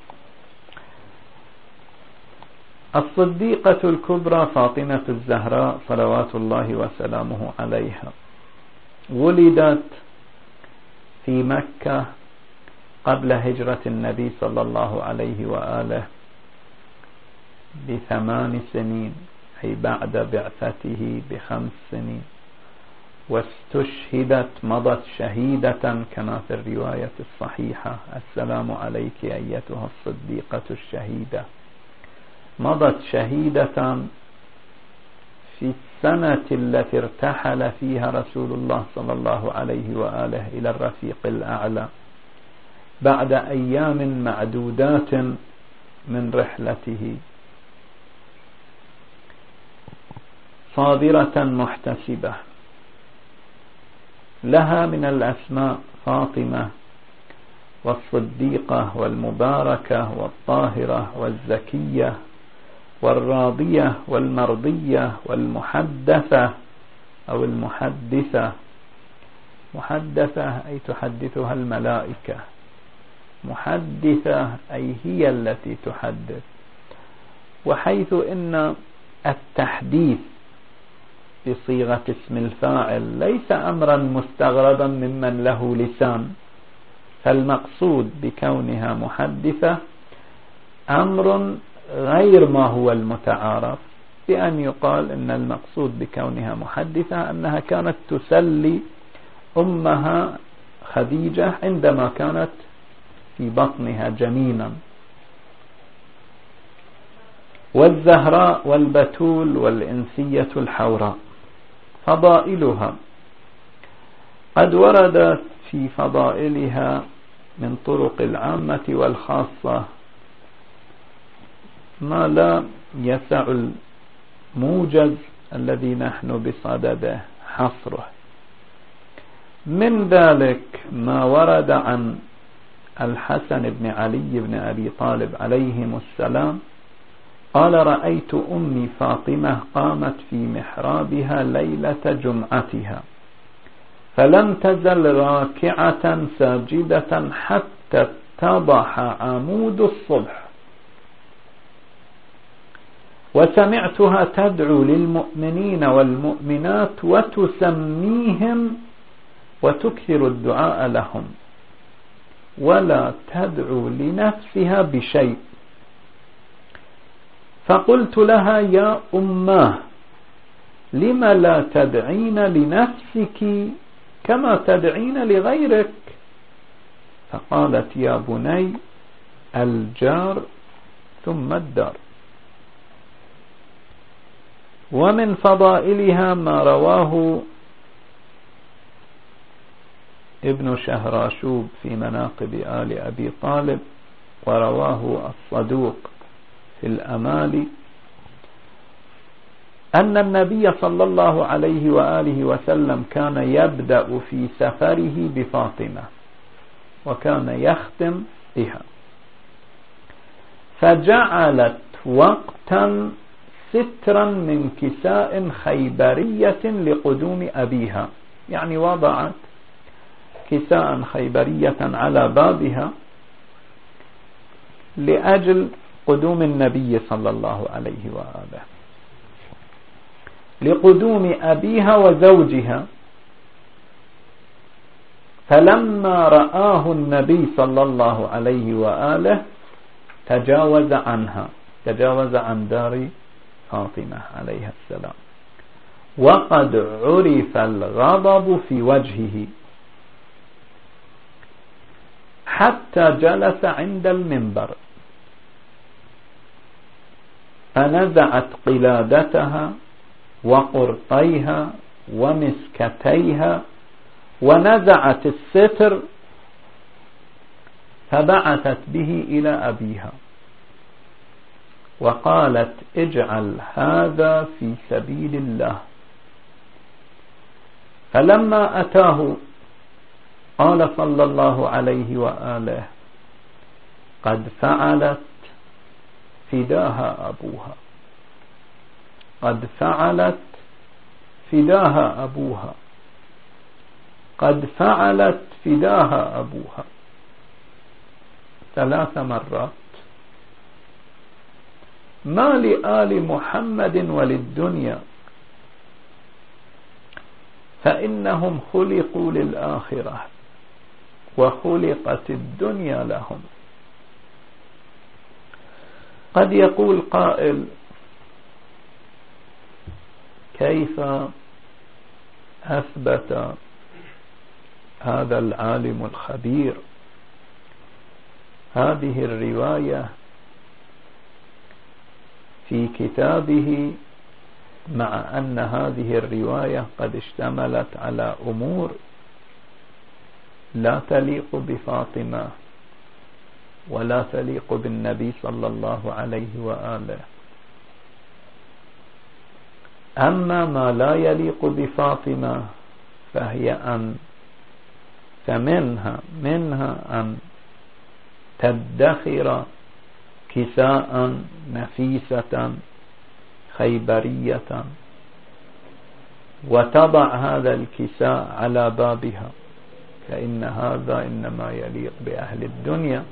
الصديقة الكبرى فاطمة الزهراء صلوات الله وسلامه عليها ولدت في مكة قبل هجرة النبي صلى الله عليه وآله بثمان سنين، أي بعد بعثته بخمس سنين، واستشهدت مضت شهيدة كما في الرواية الصحيحة: السلام عليك أيتها الصديقة الشهيدة. مضت شهيدة في السنة التي ارتحل فيها رسول الله صلى الله عليه وآله إلى الرفيق الأعلى، بعد أيام معدودات من رحلته، صابرة محتسبة. لها من الأسماء فاطمة والصديقة والمباركة والطاهرة والزكية والراضية والمرضية والمحدثة أو المحدثة. محدثة أي تحدثها الملائكة، محدثة أي هي التي تحدث. وحيث إن التحديث بصيغة اسم الفاعل ليس أمرا مستغربا ممن له لسان، فالمقصود بكونها محدثة أمر غير ما هو المتعارف، بأن يقال إن المقصود بكونها محدثة أنها كانت تسلي أمها خديجة عندما كانت في بطنها جنينا. والزهراء والبتول والإنسية الحوراء. فضائلها قد وردت في فضائلها من طرق العامة والخاصة ما لا يسع الموجز الذي نحن بصدده حصره. من ذلك ما ورد عن الحسن بن علي بن أبي طالب عليهم السلام قال: رأيت أمي فاطمة قامت في محرابها ليلة جمعتها فلم تزل راكعة ساجدة حتى اتضح عمود الصبح، وسمعتها تدعو للمؤمنين والمؤمنات وتسميهم وتكثر الدعاء لهم ولا تدعو لنفسها بشيء. فقلت لها: يا أماه، لم لا تدعين لنفسك كما تدعين لغيرك؟ فقالت: يا بني، الجار ثم الدار. ومن فضائلها ما رواه ابن شهراشوب في مناقب آل أبي طالب، ورواه الصدوق في الأمال، أن النبي صلى الله عليه وآله وسلم كان يبدأ في سفره بفاطمة وكان يختم بها، فجعلت وقتا سترا من كساء خيبرية لقدوم أبيها، يعني وضعت كساء خيبرية على بابها لأجل قدوم النبي صلى الله عليه وآله، لقدوم أبيها وزوجها. فلما رآه النبي صلى الله عليه وآله تجاوز عنها، تجاوز عن دار فاطمة عليها السلام، وقد عرف الغضب في وجهه حتى جلس عند المنبر فنزعت قلادتها وقرطيها ومسكتيها ونزعت الستر فبعثت به إلى أبيها وقالت: اجعل هذا في سبيل الله. فلما أتاه قال صلى الله عليه وآله: قد فعلت فداها أبوها، قد فعلت فداها أبوها، قد فعلت فداها أبوها، ثلاث مرات. ما لآل محمد وللدنيا، فإنهم خلقوا للآخرة وخلقت الدنيا لهم. قد يقول قائل: كيف أثبت هذا العالم الخبير هذه الرواية في كتابه، مع أن هذه الرواية قد اشتملت على أمور لا تليق بفاطمة ولا تليق بالنبي صلى الله عليه وآله؟ أما ما لا يليق بفاطمة فهي أن فمنها منها أن تدخر كساء نفيسة خيبرية وتضع هذا الكساء على بابها، فإن هذا إنما يليق بأهل الدنيا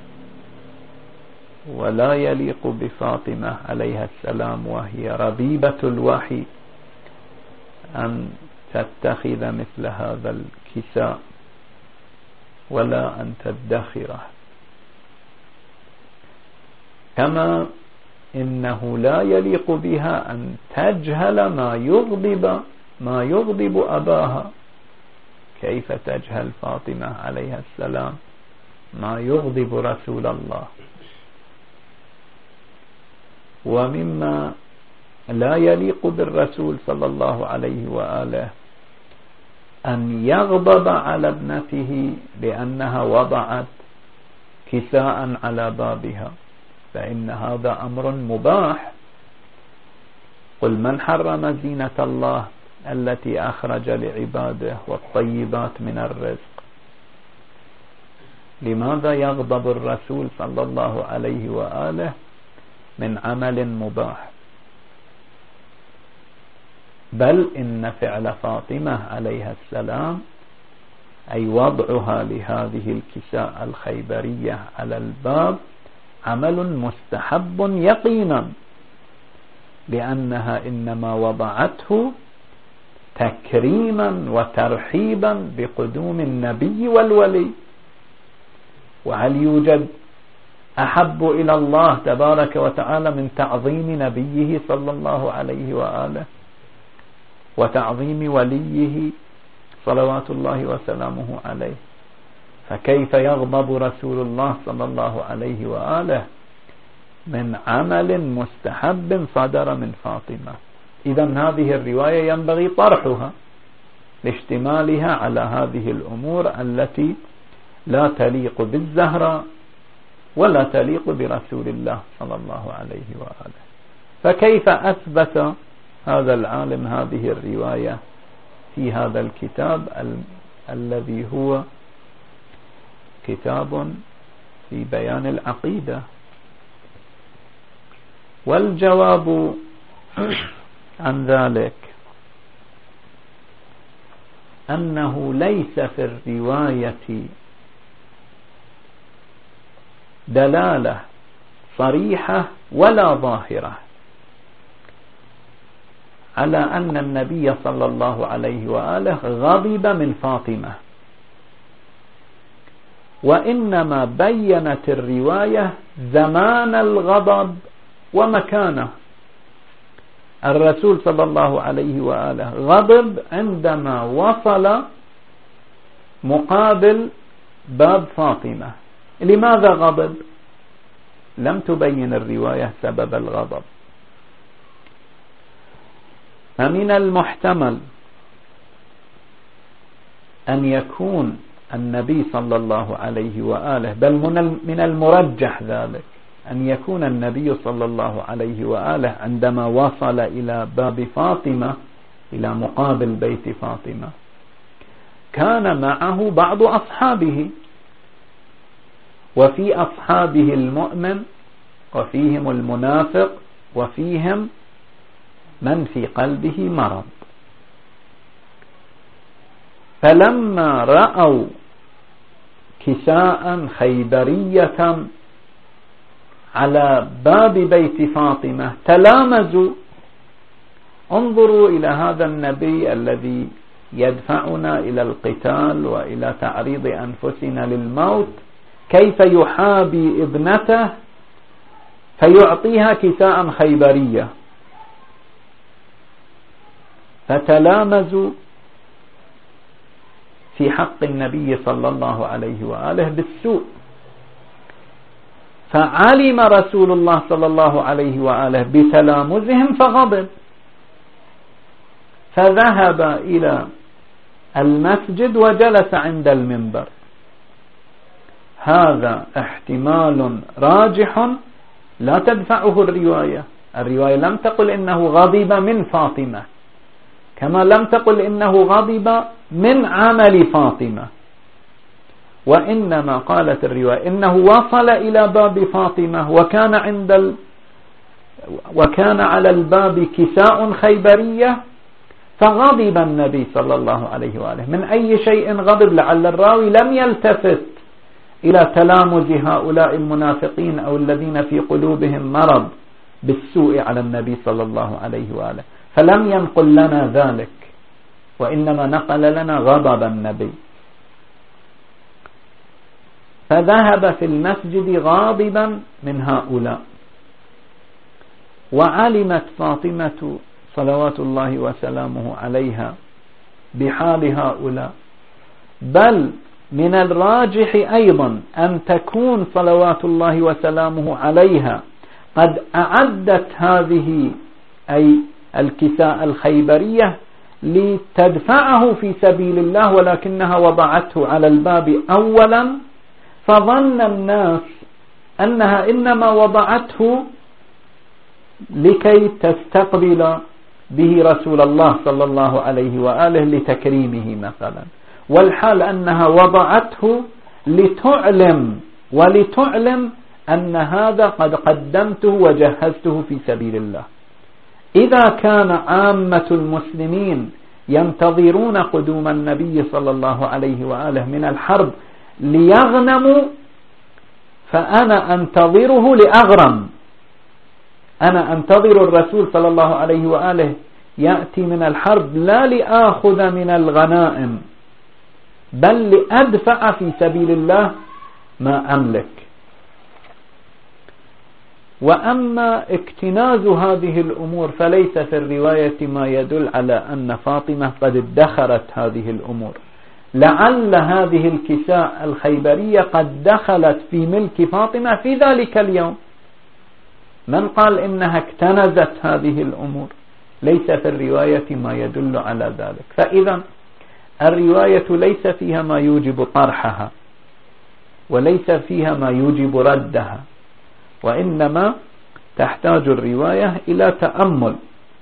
ولا يليق بفاطمة عليها السلام، وهي ربيبة الوحي أن تتخذ مثل هذا الكساء ولا أن تدخره، كما إنه لا يليق بها أن تجهل ما يغضب ما يغضب أباها. كيف تجهل فاطمة عليها السلام ما يغضب رسول الله؟ ومما لا يليق بالرسول صلى الله عليه وآله أن يغضب على ابنته لأنها وضعت كساء على بابها، فإن هذا أمر مباح. قل من حرم زينة الله التي أخرج لعباده والطيبات من الرزق. لماذا يغضب الرسول صلى الله عليه وآله من عمل مباح؟ بل إن فعل فاطمة عليها السلام أي وضعها لهذه الكساء الخيبرية على الباب عمل مستحب يقينا، لأنها إنما وضعته تكريما وترحيبا بقدوم النبي والولي. وهل يوجد أحب إلى الله تبارك وتعالى من تعظيم نبيه صلى الله عليه وآله وتعظيم وليه صلوات الله وسلامه عليه؟ فكيف يغضب رسول الله صلى الله عليه وآله من عمل مستحب صدر من فاطمة؟ إذن هذه الرواية ينبغي طرحها لاشتمالها على هذه الأمور التي لا تليق بالزهراء ولا تليق برسول الله صلى الله عليه وآله. فكيف أثبت هذا العالم هذه الرواية في هذا الكتاب ال الذي هو كتاب في بيان العقيدة؟ والجواب عن ذلك أنه ليس في الرواية دلالة صريحة ولا ظاهرة على أن النبي صلى الله عليه وآله غضب من فاطمة، وإنما بينت الرواية زمان الغضب ومكانه. الرسول صلى الله عليه وآله غضب عندما وصل مقابل باب فاطمة. لماذا غضب؟ لم تبين الرواية سبب الغضب. فمن المحتمل أن يكون النبي صلى الله عليه وآله، بل من المرجح ذلك أن يكون النبي صلى الله عليه وآله عندما وصل إلى باب فاطمة، إلى مقابل بيت فاطمة، كان معه بعض أصحابه، وفي أصحابه المؤمن وفيهم المنافق وفيهم من في قلبه مرض. فلما رأوا كساء خيبرية على باب بيت فاطمة تلامزوا. انظروا إلى هذا النبي الذي يدفعنا إلى القتال وإلى تعريض أنفسنا للموت، كيف يحابي ابنته فيعطيها كساء خيبرية. فتلامزوا في حق النبي صلى الله عليه وآله بالسوء. فعلم رسول الله صلى الله عليه وآله بتلامزهم فغضب، فذهب إلى المسجد وجلس عند المنبر. هذا احتمال راجح لا تدفعه الرواية. الرواية لم تقل إنه غضب من فاطمة، كما لم تقل إنه غضب من عمل فاطمة، وإنما قالت الرواية إنه وصل إلى باب فاطمة وكان عند ال... وكان على الباب كساء خيبرية، فغضب النبي صلى الله عليه وآله. من أي شيء غضب؟ لعل الراوي لم يلتفت إلى تلامذ هؤلاء المنافقين أو الذين في قلوبهم مرض بالسوء على النبي صلى الله عليه وآله، فلم ينقل لنا ذلك. وإنما نقل لنا غضب النبي. فذهب في المسجد غاضبا من هؤلاء. وعلمت فاطمة صلوات الله وسلامه عليها بحال هؤلاء، بل من الراجح أيضا أن تكون صلوات الله وسلامه عليها قد أعدت هذه أي الكساء الخيبرية لتدفعه في سبيل الله، ولكنها وضعته على الباب أولا، فظن الناس أنها إنما وضعته لكي تستقبل به رسول الله صلى الله عليه وآله لتكريمه مثلا، والحال أنها وضعته لتعلم ولتعلم أن هذا قد قدمته وجهزته في سبيل الله. إذا كان عامة المسلمين ينتظرون قدوم النبي صلى الله عليه وآله من الحرب ليغنموا، فأنا أنتظره لأغرم. أنا أنتظر الرسول صلى الله عليه وآله يأتي من الحرب لا لآخذ من الغنائم، بل لأدفع في سبيل الله ما أملك. وأما اكتناز هذه الأمور فليس في الرواية ما يدل على أن فاطمة قد ادخرت هذه الأمور. لعل هذه الكساء الخيبرية قد دخلت في ملك فاطمة في ذلك اليوم. من قال إنها اكتنزت هذه الأمور؟ ليس في الرواية ما يدل على ذلك. فإذا الرواية ليس فيها ما يوجب طرحها، وليس فيها ما يوجب ردها، وإنما تحتاج الرواية إلى تأمل.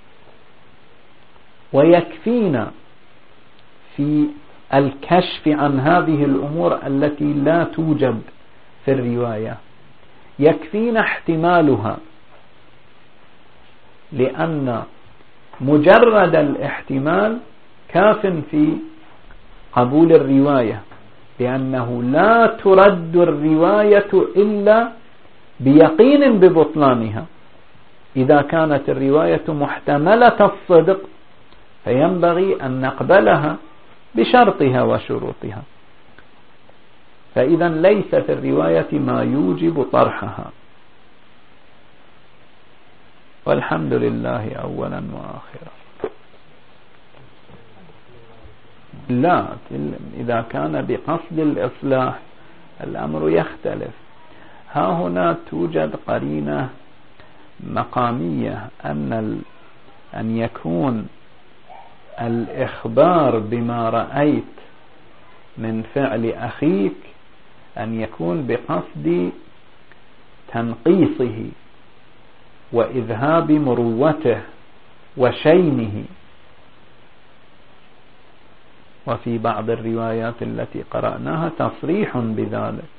ويكفينا في الكشف عن هذه الأمور التي لا توجد في الرواية، يكفينا احتمالها، لأن مجرد الاحتمال كاف في قبول الرواية، لأنه لا ترد الرواية إلا بيقين ببطلانها. إذا كانت الرواية محتملة الصدق فينبغي أن نقبلها بشرطها وشروطها. فإذا ليس في الرواية ما يوجب طرحها. والحمد لله أولا وآخرا. لا، إذا كان بقصد الإصلاح الأمر يختلف. ها هنا توجد قرينة مقامية أن أن يكون الإخبار بما رأيت من فعل أخيك أن يكون بقصد تنقيصه وإذهاب مروته وشينه. وفي بعض الروايات التي قرأناها تصريح بذلك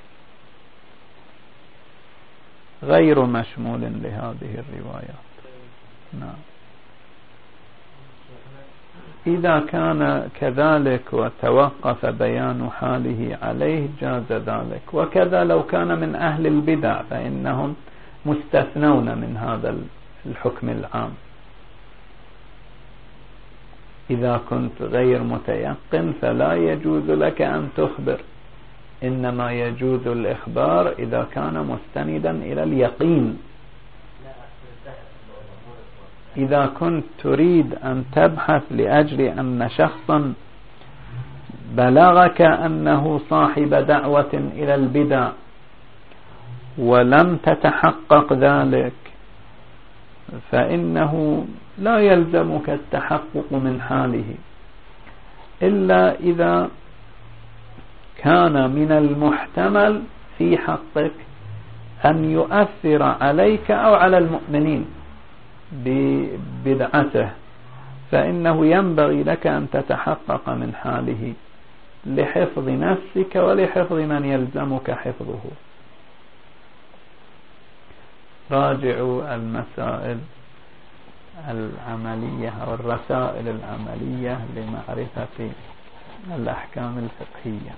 غير مشمول لهذه الروايات. نعم. إذا كان كذلك وتوقف بيان حاله عليه جاز ذلك. وكذا لو كان من أهل البدع فإنهم مستثنون من هذا الحكم العام. إذا كنت غير متيقن فلا يجوز لك أن تخبر، إنما يجوز الإخبار إذا كان مستندا إلى اليقين. إذا كنت تريد أن تبحث لأجل أن شخصا بلغك أنه صاحب دعوة إلى البدع ولم تتحقق ذلك، فإنه لا يلزمك التحقق من حاله، إلا إذا كان من المحتمل في حقك أن يؤثر عليك أو على المؤمنين ببدعته، فإنه ينبغي لك أن تتحقق من حاله لحفظ نفسك ولحفظ من يلزمك حفظه. راجعوا المسائل العملية أو الرسائل العملية لمعرفة الأحكام الفقهية.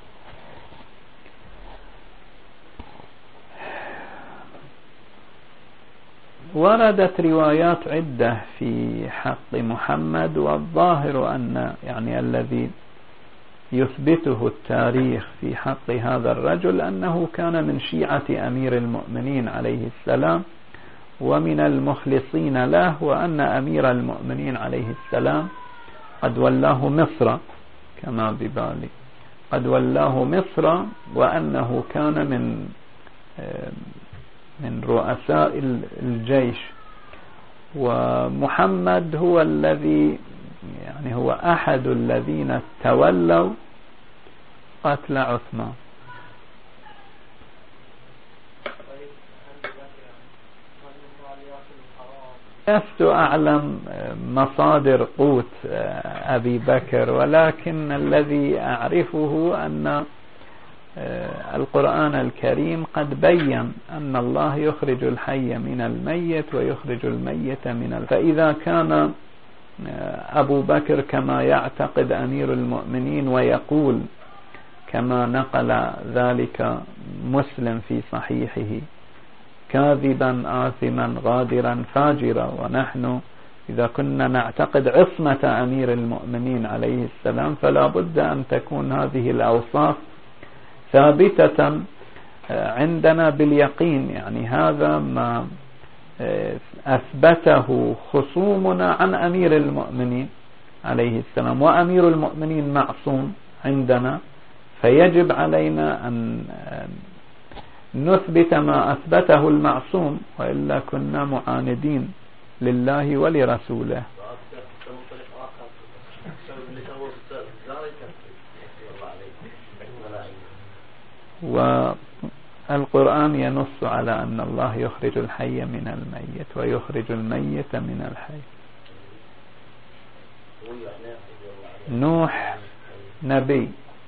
وردت روايات عدة في حق محمد، والظاهر أن يعني الذي يثبته التاريخ في حق هذا الرجل أنه كان من شيعة أمير المؤمنين عليه السلام ومن المخلصين له، وأن أمير المؤمنين عليه السلام قد ولاه مصر كما ببالي، قد ولاه مصر، وأنه كان من من رؤساء الجيش. ومحمد هو الذي يعني هو أحد الذين تولوا قتل عثمان. لست أعلم مصادر قوت أبي بكر، ولكن الذي أعرفه أن القرآن الكريم قد بين أن الله يخرج الحي من الميت ويخرج الميت من الحي. فإذا كان أبو بكر كما يعتقد أمير المؤمنين ويقول كما نقل ذلك مسلم في صحيحه كاذبا آثما غادرا فاجرا، ونحن إذا كنا نعتقد عصمة أمير المؤمنين عليه السلام فلا بد أن تكون هذه الأوصاف ثابتة عندنا باليقين. يعني هذا ما أثبته خصومنا عن أمير المؤمنين عليه السلام، وأمير المؤمنين معصوم عندنا، فيجب علينا أن نثبت ما أثبته المعصوم، وإلا كنا معاندين لله ولرسوله. والقرآن ينص على أن الله يخرج الحي من الميت ويخرج الميت من الحي. نوح نبي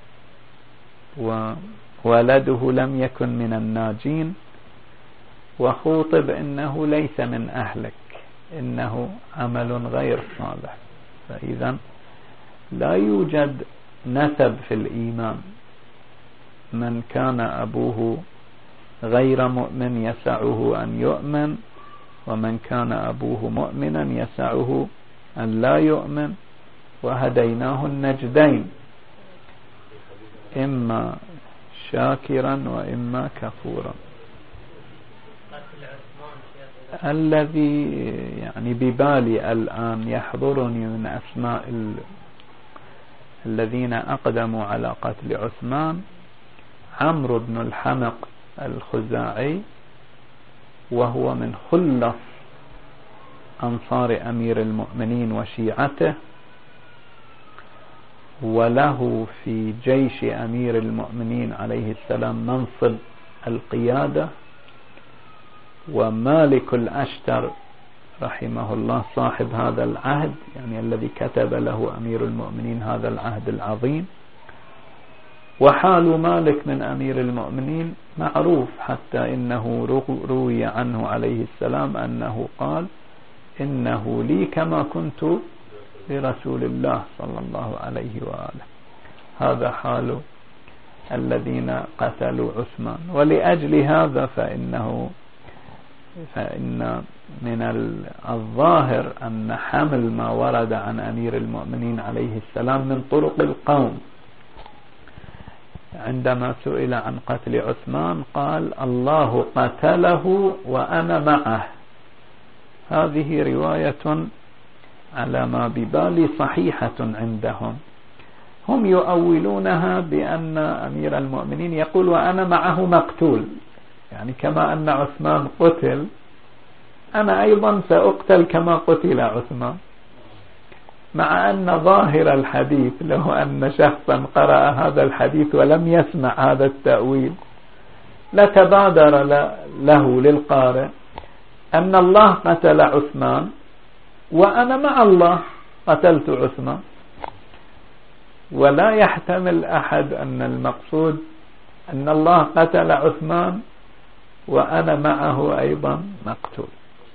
وولده لم يكن من الناجين، وخوطب إنه ليس من أهلك، إنه عمل غير صالح. فإذا لا يوجد نسب في الإيمان. من كان أبوه غير مؤمن يسعه أن يؤمن، ومن كان أبوه مؤمنا يسعه أن لا يؤمن، وهديناه النجدين إما شاكرا وإما كفورا. الذي يعني ببالي الآن يحضرني من أسماء ال... الذين أقدموا على قتل عثمان عمرو بن الحمق الخزاعي، وهو من خلص أنصار أمير المؤمنين وشيعته، وله في جيش أمير المؤمنين عليه السلام منصب القيادة. ومالك الأشتر رحمه الله صاحب هذا العهد، يعني الذي كتب له أمير المؤمنين هذا العهد العظيم. وحال مالك من أمير المؤمنين معروف، حتى إنه روي عنه عليه السلام أنه قال إنه لي كما كنت لرسول الله صلى الله عليه وآله. هذا حال الذين قتلوا عثمان. ولأجل هذا فإنه فإن من الظاهر أن حمل ما ورد عن أمير المؤمنين عليه السلام من طرق القوم. عندما سئل عن قتل عثمان قال الله قتله وأنا معه. هذه رواية على ما ببالي صحيحة عندهم. هم يؤولونها بأن أمير المؤمنين يقول وأنا معه مقتول، يعني كما أن عثمان قتل أنا أيضا سأقتل كما قتل عثمان، مع أن ظاهر الحديث لو أن شخصا قرأ هذا الحديث ولم يسمع هذا التأويل لتبادر له للقارئ أن الله قتل عثمان وأنا مع الله قتلت عثمان، ولا يحتمل أحد أن المقصود أن الله قتل عثمان وأنا معه أيضا مقتول.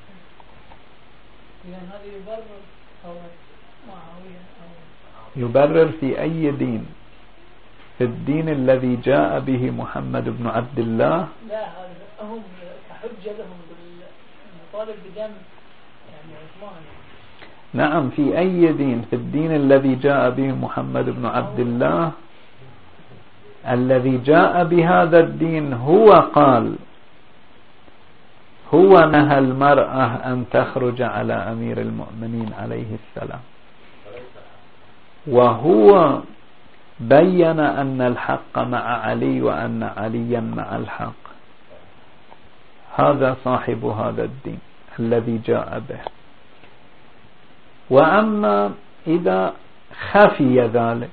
يبرر في أي دين؟ في الدين الذي جاء به محمد بن عبد الله؟ لا هم كحجة لهم طالب بدم يعني عثمان. نعم، في أي دين؟ في الدين الذي جاء به محمد بن عبد الله. الذي جاء بهذا الدين هو قال، هو نهى المرأة أن تخرج على أمير المؤمنين عليه السلام، وهو بين أن الحق مع علي وأن عليا مع الحق. هذا صاحب هذا الدين الذي جاء به. وأما إذا خفي ذلك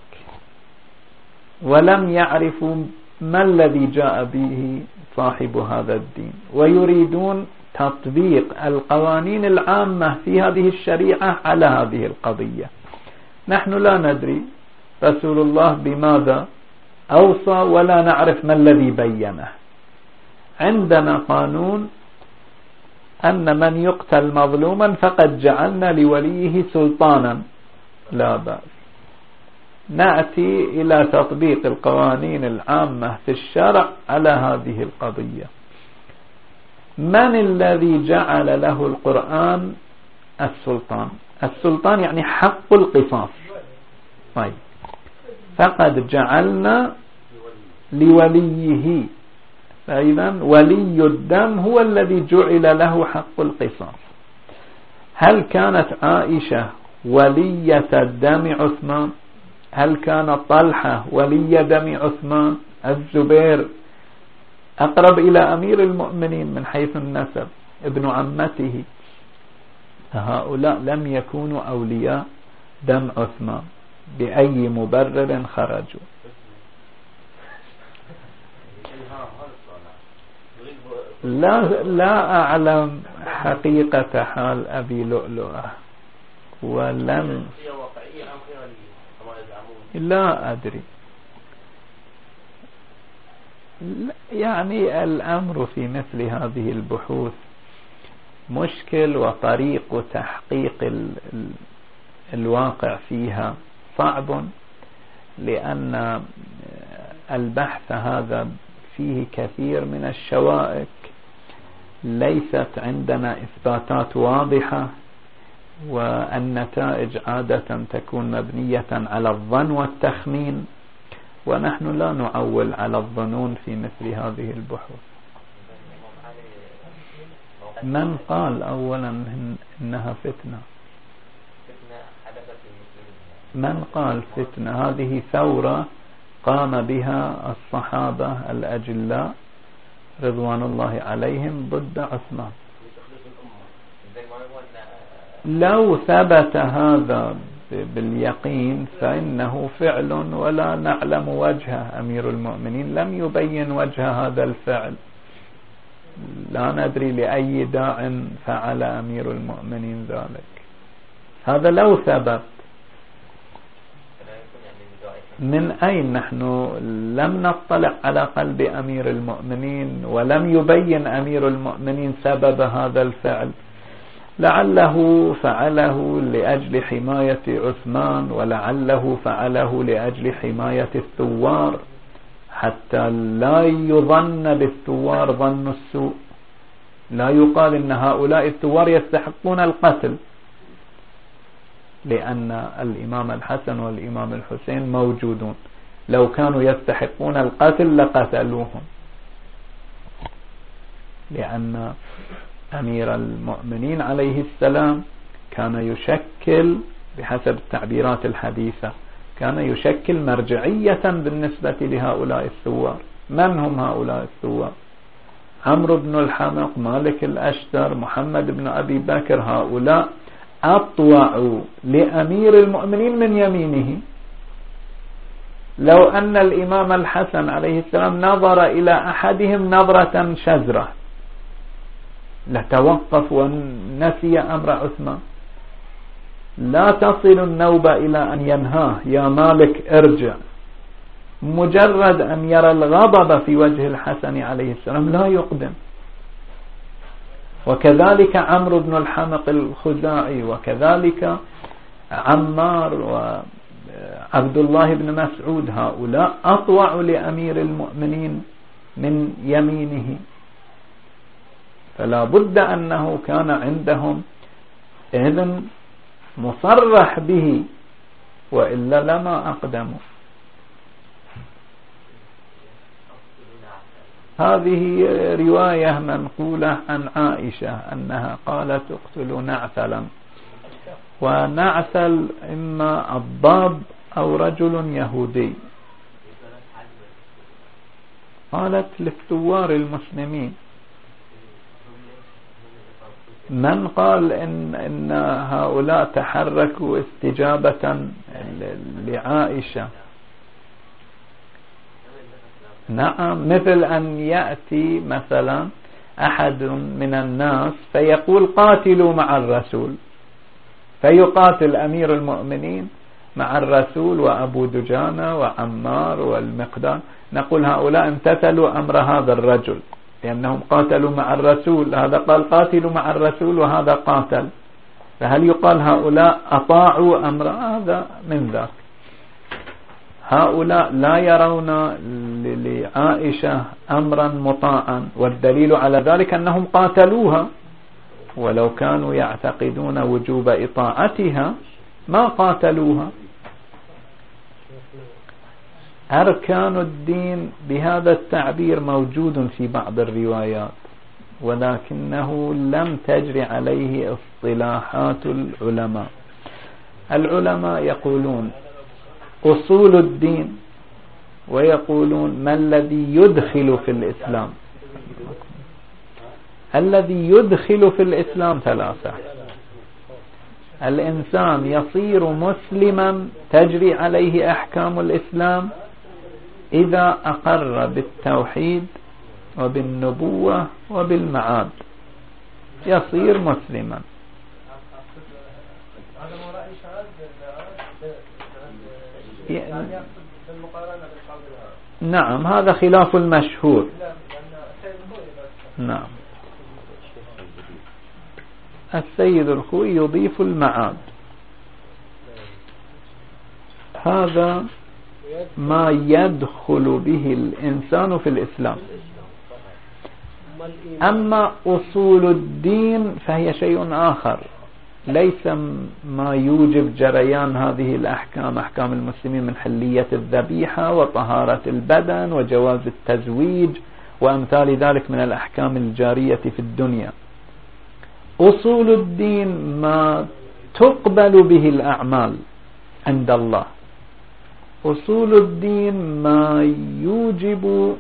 ولم يعرفوا ما الذي جاء به صاحب هذا الدين ويريدون تطبيق القوانين العامة في هذه الشريعة على هذه القضية، نحن لا ندري رسول الله بماذا أوصى ولا نعرف ما الذي بينه. عندنا قانون أن من يقتل مظلوما فقد جعلنا لوليه سلطانا، لا بأس. نأتي إلى تطبيق القوانين العامة في الشرع على هذه القضية. من الذي جعل له القرآن السلطان؟ السلطان يعني حق القصاص. طيب، فقد جعلنا لوليه، فإذا ولي الدم هو الذي جعل له حق القصاص. هل كانت عائشة ولية دم عثمان؟ هل كان طلحة ولي دم عثمان؟ الزبير أقرب إلى أمير المؤمنين من حيث النسب، ابن عمته. هؤلاء لم يكونوا أولياء دم عثمان بأي مبرر خرجوا. لا لا أعلم حقيقة حال أبي لؤلؤة ولم لا أدري. يعني الأمر في مثل هذه البحوث مشكل، وطريق تحقيق الواقع فيها صعب، لأن البحث هذا فيه كثير من الشوائك، ليست عندنا إثباتات واضحة، والنتائج عادة تكون مبنية على الظن والتخمين، ونحن لا نعول على الظنون في مثل هذه البحوث. من قال أولا إنها فتنة؟ من قال فتنة؟ هذه ثورة قام بها الصحابة الأجلاء رضوان الله عليهم ضد عثمان. لو ثبت هذا باليقين فإنه فعل ولا نعلم وجهه. أمير المؤمنين لم يبين وجه هذا الفعل، لا ندري لأي داع فعل أمير المؤمنين ذلك. هذا لو ثبت. من أين؟ نحن لم نطلع على قلب أمير المؤمنين، ولم يبين أمير المؤمنين سبب هذا الفعل. لعله فعله لأجل حماية عثمان، ولعله فعله لأجل حماية الثوار، حتى لا يظن بالثوار ظن السوء، لا يقال إن هؤلاء الثوار يستحقون القتل، لأن الإمام الحسن والإمام الحسين موجودون، لو كانوا يستحقون القتل لقتلوهم، لأن أمير المؤمنين عليه السلام كان يشكل بحسب التعبيرات الحديثة كان يشكل مرجعية بالنسبة لهؤلاء الثوار. من هم هؤلاء الثوار؟ عمرو بن الحمق، مالك الأشتر، محمد بن أبي بكر، هؤلاء أطوعوا لأمير المؤمنين من يمينه. لو أن الإمام الحسن عليه السلام نظر إلى أحدهم نظرة شزرة لتوقف ونسي أمر عثمان. لا تصل النوبة إلى أن ينهاه يا مالك ارجع، مجرد أن يرى الغضب في وجه الحسن عليه السلام لا يقدم. وكذلك عمرو بن الحمق الخزاعي، وكذلك عمار وعبد الله بن مسعود، هؤلاء أطوعوا لأمير المؤمنين من يمينه. فلا بد أنه كان عندهم إذن مصرح به، وإلا لما أقدموا. هذه رواية منقولة عن عائشة أنها قالت اقتلوا نعسلا، ونعسل إما الضاب أو رجل يهودي. قالت للثوار المسلمين. من قال إن, إن هؤلاء تحركوا استجابة لعائشة؟ نعم، مثل أن يأتي مثلا أحد من الناس فيقول قاتلوا مع الرسول، فيقاتل أمير المؤمنين مع الرسول وأبو دجانة وعمار والمقدام، نقول هؤلاء امتثلوا أمر هذا الرجل لأنهم قاتلوا مع الرسول، هذا قال قاتلوا مع الرسول وهذا قاتل، فهل يقال هؤلاء أطاعوا أمر؟ هذا من ذاك. هؤلاء لا يرون لعائشة أمرا مطاعا، والدليل على ذلك أنهم قاتلوها، ولو كانوا يعتقدون وجوب إطاعتها ما قاتلوها. أركان الدين بهذا التعبير موجود في بعض الروايات، ولكنه لم تجري عليه اصطلاحات العلماء. العلماء يقولون أصول الدين، ويقولون ما الذي يدخل في الإسلام. الذي يدخل في الإسلام ثلاثة: الإنسان يصير مسلما تجري عليه أحكام الإسلام إذا أقر بالتوحيد وبالنبوة وبالمعاد، يصير مسلما. نعم، هذا خلاف المشهور. نعم، السيد الخوي يضيف المعاد. هذا ما يدخل به الإنسان في الإسلام. أما أصول الدين فهي شيء آخر، ليس ما يوجب جريان هذه الأحكام، أحكام المسلمين من حلية الذبيحة وطهارة البدن وجواز التزويج وأمثال ذلك من الأحكام الجارية في الدنيا. أصول الدين ما تقبل به الأعمال عند الله. أصول الدين ما يوجب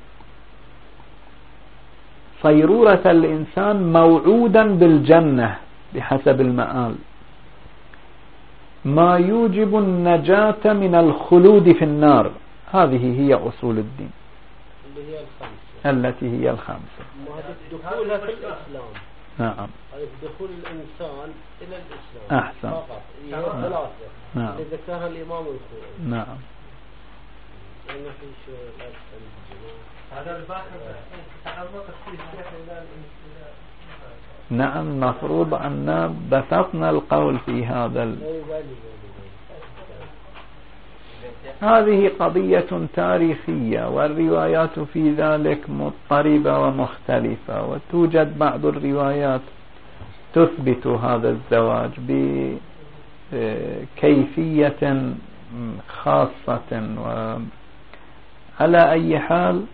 صيرورة الإنسان موعودا بالجنة بحسب المآل، ما يوجب النجاة من الخلود في النار. هذه هي أصول الدين التي هي الخمسة. دخولها في الإسلام. نعم، دخول الإنسان إلى الإسلام أحسن. فقط هي ثلاثة. نعم، ذكرها الإمام الخوئي. نعم. أنا في شيء هذا البحث تعمق فيه إلى نعم، المفروض أن بسطنا القول في هذا ال... هذه قضية تاريخية، والروايات في ذلك مضطربة ومختلفة، وتوجد بعض الروايات تثبت هذا الزواج بكيفية خاصة. وعلى أي حال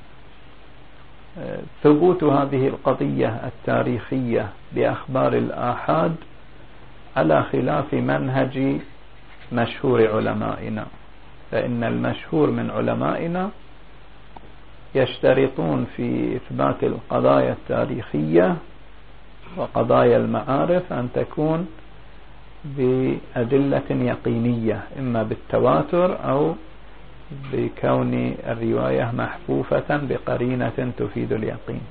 ثبوت هذه القضية التاريخية بأخبار الآحاد على خلاف منهج مشهور علمائنا، فإن المشهور من علمائنا يشترطون في إثبات القضايا التاريخية وقضايا المعارف أن تكون بأدلة يقينية، إما بالتواتر أو بكون الرواية محفوفة بقرينة تفيد اليقين.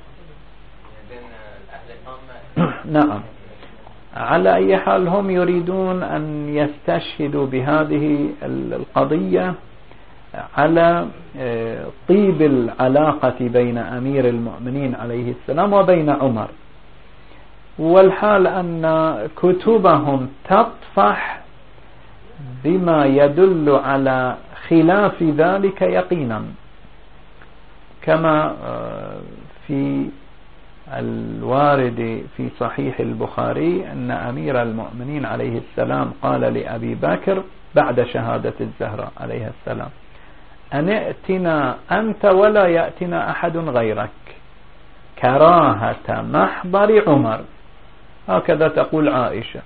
نعم، على أي حال هم يريدون أن يستشهدوا بهذه القضية على طيب العلاقة بين أمير المؤمنين عليه السلام وبين عمر، والحال أن كتبهم تطفح بما يدل على خلاف ذلك يقينا، كما في الوارد في صحيح البخاري أن أمير المؤمنين عليه السلام قال لأبي بكر بعد شهادة الزهراء عليه السلام: أن ائتنا أنت ولا يأتنا أحد غيرك كراهة محضر عمر. هكذا تقول عائشة: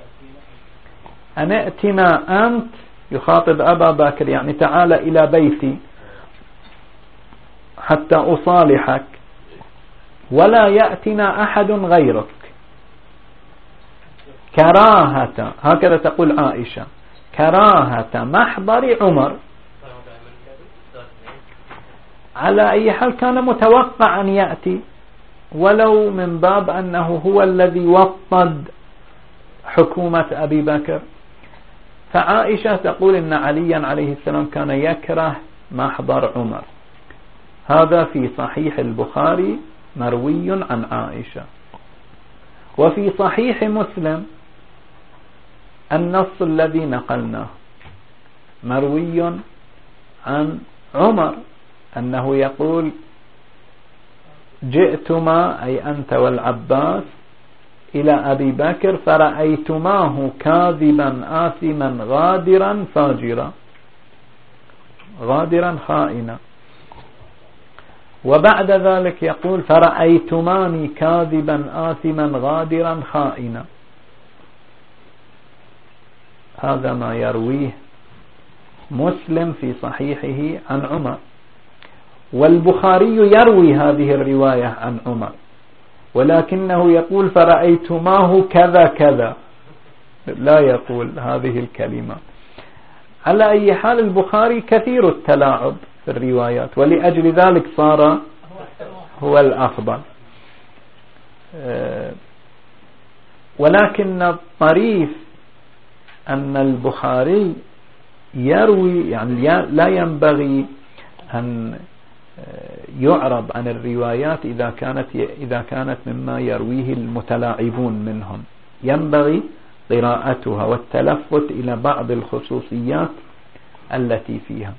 أن ائتنا أنت، يخاطب أبا بكر، يعني تعال إلى بيتي حتى أصالحك، ولا يأتنا أحد غيرك كراهة، هكذا تقول عائشة، كراهة محضر عمر. على أي حال كان متوقع أن يأتي، ولو من باب أنه هو الذي وطد حكومة أبي بكر. فعائشة تقول إن عليا عليه السلام كان يكره محضر عمر. هذا في صحيح البخاري مروي عن عائشة. وفي صحيح مسلم النص الذي نقلناه مروي عن عمر أنه يقول: جئتما، أي أنت والعباس، إلى أبي بكر فرأيتماه كاذبا آثما غادرا فاجرا، غادرا خائنا. وبعد ذلك يقول: فرأيتماني كاذبا آثما غادرا خائنا. هذا ما يرويه مسلم في صحيحه عن عمر. والبخاري يروي هذه الرواية عن عمر، ولكنه يقول: فرأيتماه كذا كذا، لا يقول هذه الكلمة. على أي حال البخاري كثير التلاعب في الروايات، ولأجل ذلك صار هو الأفضل. ولكن الطريف أن البخاري يروي، يعني لا ينبغي أن يعرض عن الروايات إذا كانت إذا كانت مما يرويه المتلاعبون منهم، ينبغي قراءتها والتلفت إلى بعض الخصوصيات التي فيها.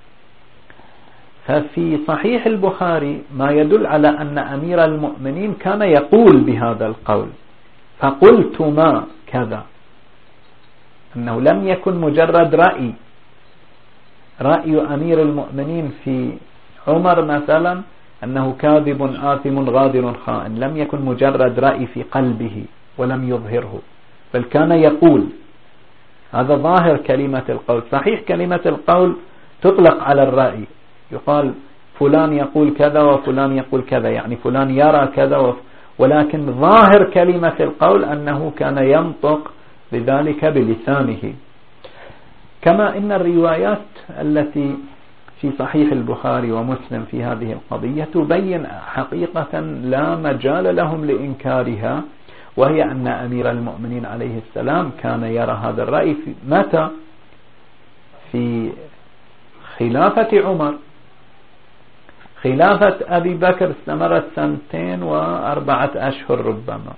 ففي صحيح البخاري ما يدل على أن أمير المؤمنين كان يقول بهذا القول: فقلت ما كذا، أنه لم يكن مجرد رأي رأي أمير المؤمنين في عمر مثلا أنه كاذب آثم غادر خائن، لم يكن مجرد رأي في قلبه ولم يظهره، بل كان يقول. هذا ظاهر كلمة القول. صحيح كلمة القول تطلق على الرأي، يقال فلان يقول كذا وفلان يقول كذا، يعني فلان يرى كذا، ولكن ظاهر كلمة القول أنه كان ينطق بذلك بلسانه. كما إن الروايات التي في صحيح البخاري ومسلم في هذه القضية تبين حقيقة لا مجال لهم لإنكارها، وهي أن أمير المؤمنين عليه السلام كان يرى هذا الرأي في متى؟ في خلافة عمر. خلافة أبي بكر استمرت سنتين وأربعة أشهر ربما.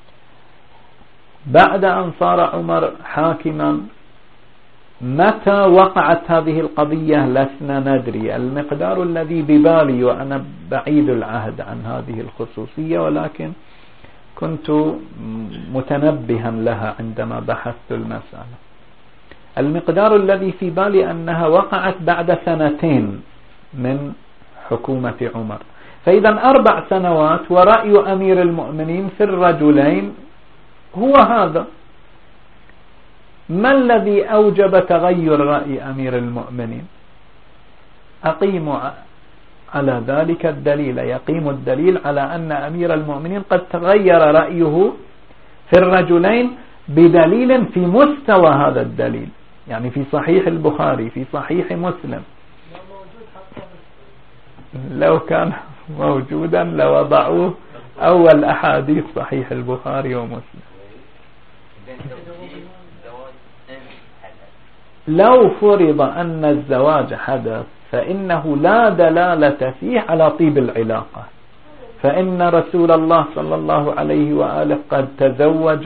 بعد أن صار عمر حاكما، متى وقعت هذه القضية لسنا ندري. المقدار الذي ببالي، وأنا بعيد العهد عن هذه الخصوصية، ولكن كنت متنبها لها عندما بحثت المسألة، المقدار الذي في بالي أنها وقعت بعد سنتين من حكومة عمر. فإذا أربع سنوات ورأي أمير المؤمنين في الرجلين هو هذا. ما الذي أوجب تغير رأي أمير المؤمنين؟ أقيم على ذلك الدليل، يقيم الدليل على أن أمير المؤمنين قد تغير رأيه في الرجلين بدليل في مستوى هذا الدليل، يعني في صحيح البخاري، في صحيح مسلم. لو كان موجودا لوضعوه أول أحاديث صحيح البخاري ومسلم. لو فرض أن الزواج حدث فإنه لا دلالة فيه على طيب العلاقة، فإن رسول الله صلى الله عليه وآله قد تزوج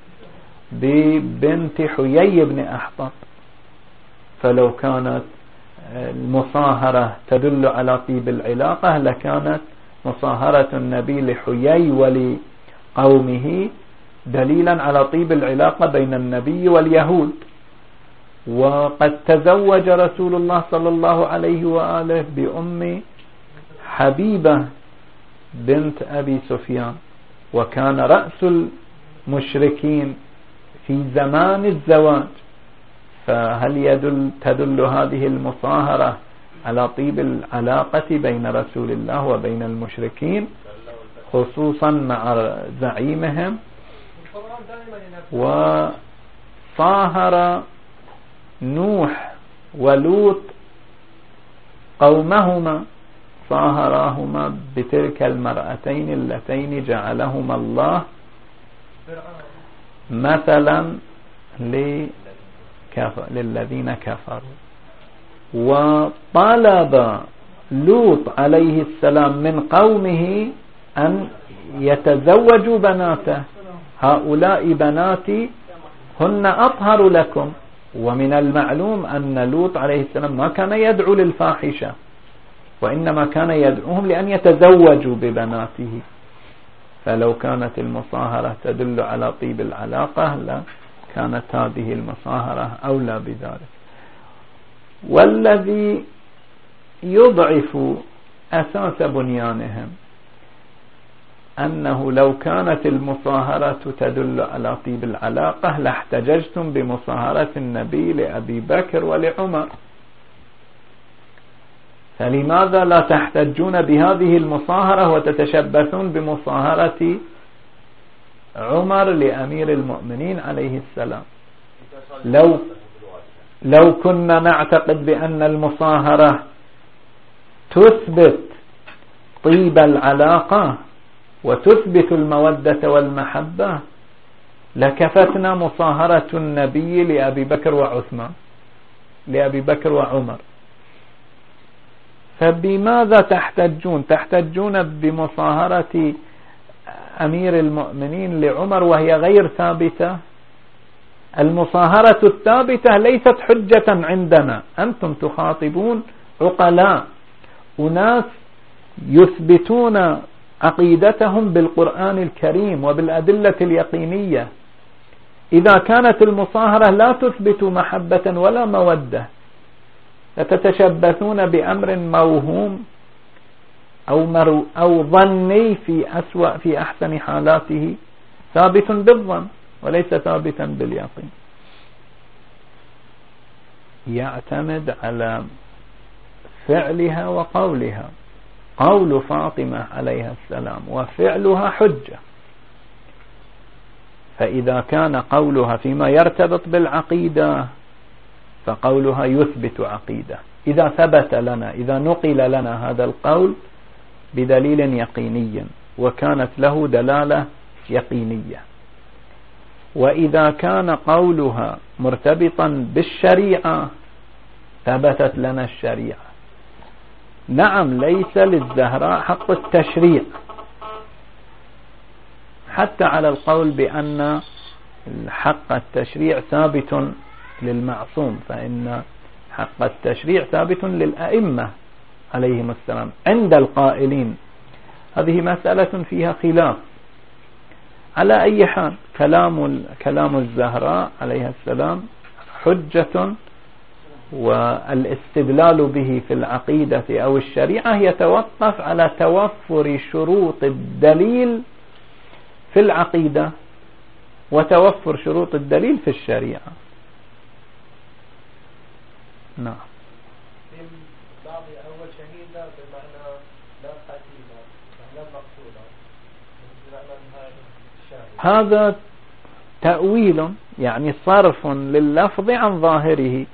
ببنت حيي بن أحطب، فلو كانت المصاهرة تدل على طيب العلاقة لكانت مصاهرة النبي لحيي ولقومه دليلا على طيب العلاقة بين النبي واليهود. وقد تزوج رسول الله صلى الله عليه وآله بأم حبيبة بنت أبي سفيان، وكان رأس المشركين في زمان الزواج. فهل يدل تدل هذه المصاهرة على طيب العلاقة بين رسول الله وبين المشركين، خصوصا مع زعيمهم؟ وصاهر نوح ولوط قومهما، صاهراهما بتلك المرأتين اللتين جعلهما الله مثلا للذين كفروا. وطلب لوط عليه السلام من قومه أن يتزوجوا بناته، هؤلاء بناتي هن أطهر لكم. ومن المعلوم أن لوط عليه السلام ما كان يدعو للفاحشة، وإنما كان يدعوهم لأن يتزوجوا ببناته. فلو كانت المصاهرة تدل على طيب العلاقة لا كانت هذه المصاهرة أولى بذلك. والذي يضعف أساس بنيانهم أنه لو كانت المصاهرة تدل على طيب العلاقة لاحتججتم بمصاهرة النبي لأبي بكر ولعمر، فلماذا لا تحتجون بهذه المصاهرة وتتشبثون بمصاهرة عمر لأمير المؤمنين عليه السلام؟ لو لو كنا نعتقد بأن المصاهرة تثبت طيب العلاقة وتثبت المودة والمحبة لكفتنا مصاهرة النبي لأبي بكر وعثمان لأبي بكر وعمر. فبماذا تحتجون؟ تحتجون بمصاهرة أمير المؤمنين لعمر وهي غير ثابتة. المصاهرة الثابتة ليست حجة عندنا، أنتم تخاطبون عقلاء، أناس يثبتون عقيدتهم بالقرآن الكريم وبالأدلة اليقينية. إذا كانت المصاهرة لا تثبت محبة ولا مودة فتتشبثون بأمر موهوم أو مرو أو ظني في أسوأ في أحسن حالاته ثابت بالظن وليس ثابتا باليقين. يعتمد على فعلها وقولها. قول فاطمة عليها السلام وفعلها حجة، فإذا كان قولها فيما يرتبط بالعقيدة فقولها يثبت عقيدة. إذا ثبت لنا إذا نقل لنا هذا القول بدليل يقيني وكانت له دلالة يقينية، وإذا كان قولها مرتبطا بالشريعة ثبتت لنا الشريعة. نعم، ليس للزهراء حق التشريع حتى على القول بأن حق التشريع ثابت للمعصوم، فإن حق التشريع ثابت للأئمة عليهم السلام عند القائلين. هذه مسألة فيها خلاف. على أي حال كلام كلام الزهراء عليها السلام حجة، والاستدلال به في العقيدة أو الشريعة يتوقف على توفر شروط الدليل في العقيدة وتوفر شروط الدليل في الشريعة. نعم. أول شهيدة بمعنى لا قتيلة لا مقتولة، هذا تأويل يعني صرف لللفظ عن ظاهره،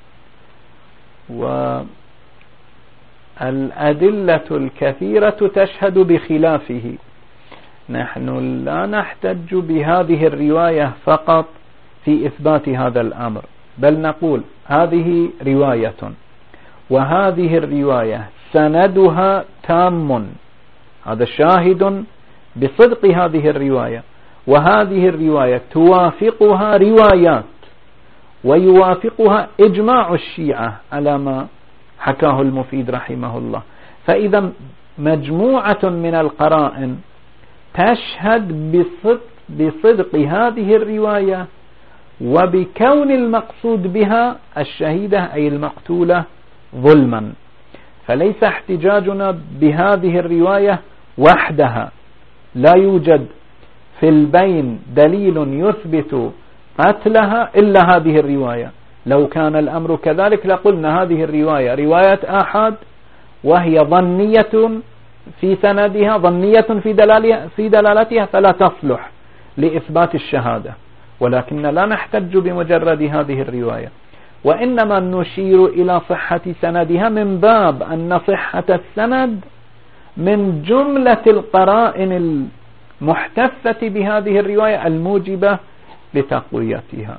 والأدلة الكثيرة تشهد بخلافه. نحن لا نحتج بهذه الرواية فقط في إثبات هذا الأمر، بل نقول هذه رواية وهذه الرواية سندها تام، هذا شاهد بصدق هذه الرواية، وهذه الرواية توافقها روايات ويوافقها إجماع الشيعة على ما حكاه المفيد رحمه الله. فإذا مجموعة من القرائن تشهد بصدق, بصدق هذه الرواية وبكون المقصود بها الشهيدة أي المقتولة ظلما، فليس احتجاجنا بهذه الرواية وحدها، لا يوجد في البين دليل يثبت قتلها إلا هذه الرواية. لو كان الأمر كذلك لقلنا هذه الرواية رواية آحاد وهي ظنية في سندها، ظنية في دلالها في دلالتها، فلا تصلح لإثبات الشهادة، ولكن لا نحتج بمجرد هذه الرواية، وإنما نشير إلى صحة سندها من باب أن صحة السند من جملة القرائن المحتفة بهذه الرواية الموجبة لتقويتها.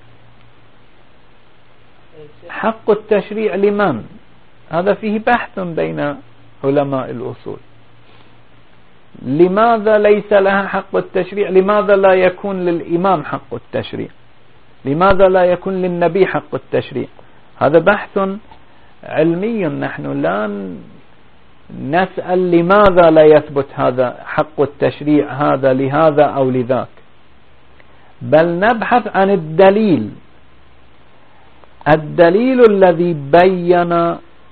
حق التشريع لمن؟ هذا فيه بحث بين علماء الأصول. لماذا ليس لها حق التشريع؟ لماذا لا يكون للإمام حق التشريع؟ لماذا لا يكون للنبي حق التشريع؟ هذا بحث علمي، نحن لا نسأل لماذا لا يثبت هذا حق التشريع هذا لهذا أو لذاك، بل نبحث عن الدليل الدليل الذي بين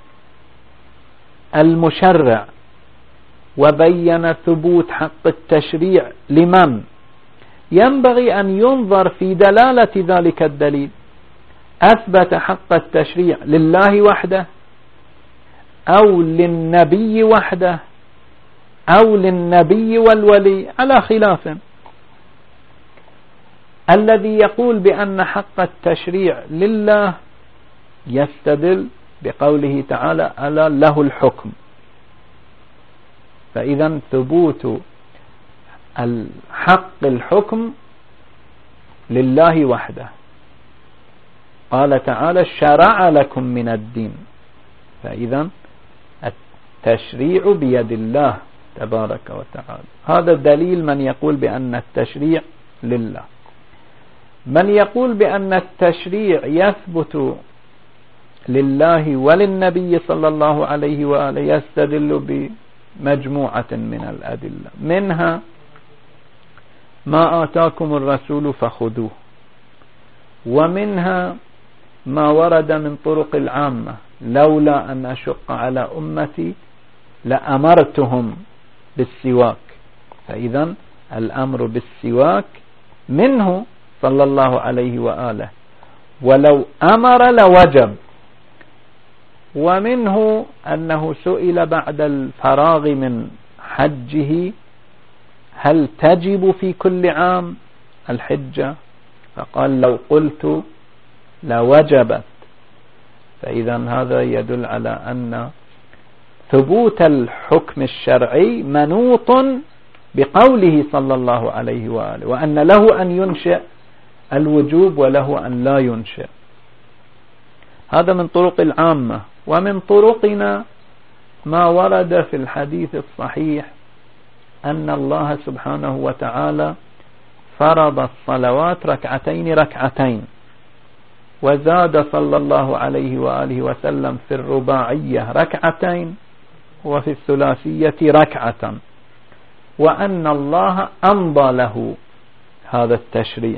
المشرع وبين ثبوت حق التشريع لمن. ينبغي أن ينظر في دلالة ذلك الدليل، أثبت حق التشريع لله وحده أو للنبي وحده أو للنبي والولي على خلاف. الذي يقول بأن حق التشريع لله يستدل بقوله تعالى ألا له الحكم، فإذا ثبوت الحق الحكم لله وحده. قال تعالى شرع لكم من الدين، فإذا التشريع بيد الله تبارك وتعالى. هذا دليل من يقول بأن التشريع لله. من يقول بأن التشريع يثبت لله وللنبي صلى الله عليه وآله يستدل بمجموعة من الأدلة، منها ما آتاكم الرسول فخذوه، ومنها ما ورد من طرق العامة لولا أن أشق على أمتي لأمرتهم بالسواك، فإذا الأمر بالسواك منه صلى الله عليه وآله، ولو أمر لوجب. ومنه أنه سئل بعد الفراغ من حجه هل تجب في كل عام الحجة، فقال لو قلت لوجبت. فإذا هذا يدل على أن ثبوت الحكم الشرعي منوط بقوله صلى الله عليه وآله، وأن له أن ينشئ الوجوب وله أن لا ينشئ. هذا من طرق العامة. ومن طرقنا ما ورد في الحديث الصحيح أن الله سبحانه وتعالى فرض الصلوات ركعتين ركعتين، وزاد صلى الله عليه وآله وسلم في الرباعية ركعتين وفي الثلاثية ركعة، وأن الله أمضى له هذا التشريع.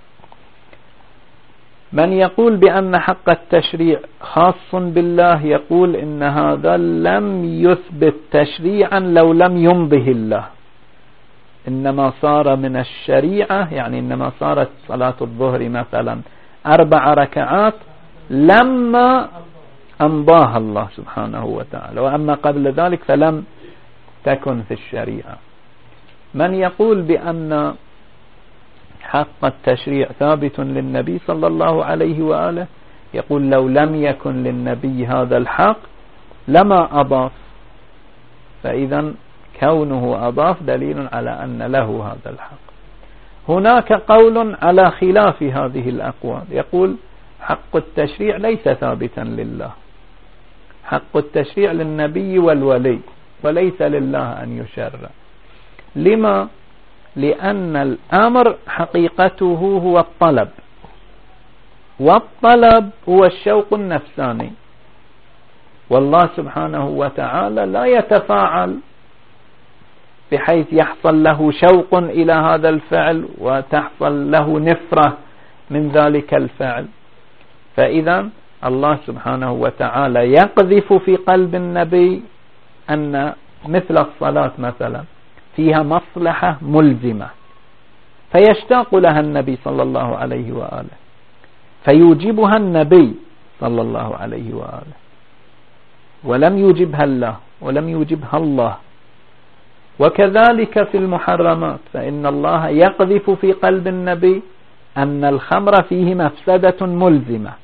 من يقول بأن حق التشريع خاص بالله يقول إن هذا لم يثبت تشريعا لو لم يمضه الله، إنما صار من الشريعة، يعني إنما صارت صلاة الظهر مثلا أربع ركعات لما أمضاها الله سبحانه وتعالى، وأما قبل ذلك فلم تكن في الشريعة. من يقول بأن حق التشريع ثابت للنبي صلى الله عليه وآله يقول لو لم يكن للنبي هذا الحق لما أضاف، فإذا كونه أضاف دليل على أن له هذا الحق. هناك قول على خلاف هذه الأقوال، يقول حق التشريع ليس ثابتا لله، حق التشريع للنبي والولي وليس لله أن يشرع. لما؟ لأن الأمر حقيقته هو الطلب، والطلب هو الشوق النفساني، والله سبحانه وتعالى لا يتفاعل بحيث يحصل له شوق إلى هذا الفعل وتحصل له نفرة من ذلك الفعل. فإذا الله سبحانه وتعالى يقذف في قلب النبي أن مثل الصلاة مثلا فيها مصلحة ملزمة، فيشتاق لها النبي صلى الله عليه وآله، فيوجبها النبي صلى الله عليه وآله، ولم يوجبها الله ولم يوجبها الله. وكذلك في المحرمات، فإن الله يقذف في قلب النبي أن الخمر فيه مفسدة ملزمة،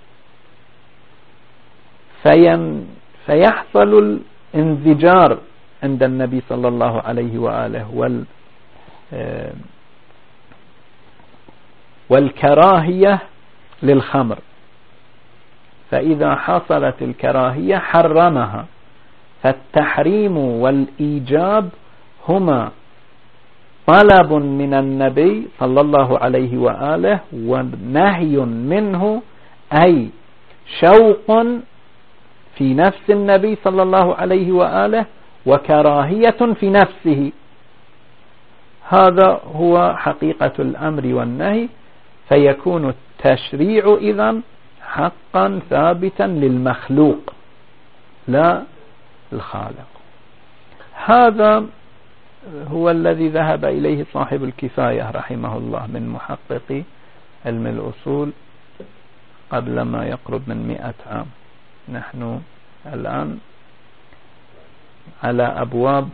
في فيحصل الانزجار عند النبي صلى الله عليه وآله وال والكراهية للخمر. فإذا حصلت الكراهية حرمها، فالتحريم والإيجاب هما طلب من النبي صلى الله عليه وآله ونهي منه، أي شوق في نفس النبي صلى الله عليه وآله وكراهية في نفسه. هذا هو حقيقة الأمر والنهي، فيكون التشريع إذن حقا ثابتا للمخلوق لا الخالق. هذا هو الذي ذهب إليه صاحب الكفاية رحمه الله من محققي علم الأصول قبل ما يقرب من مئة عام. نحن الآن على أبواب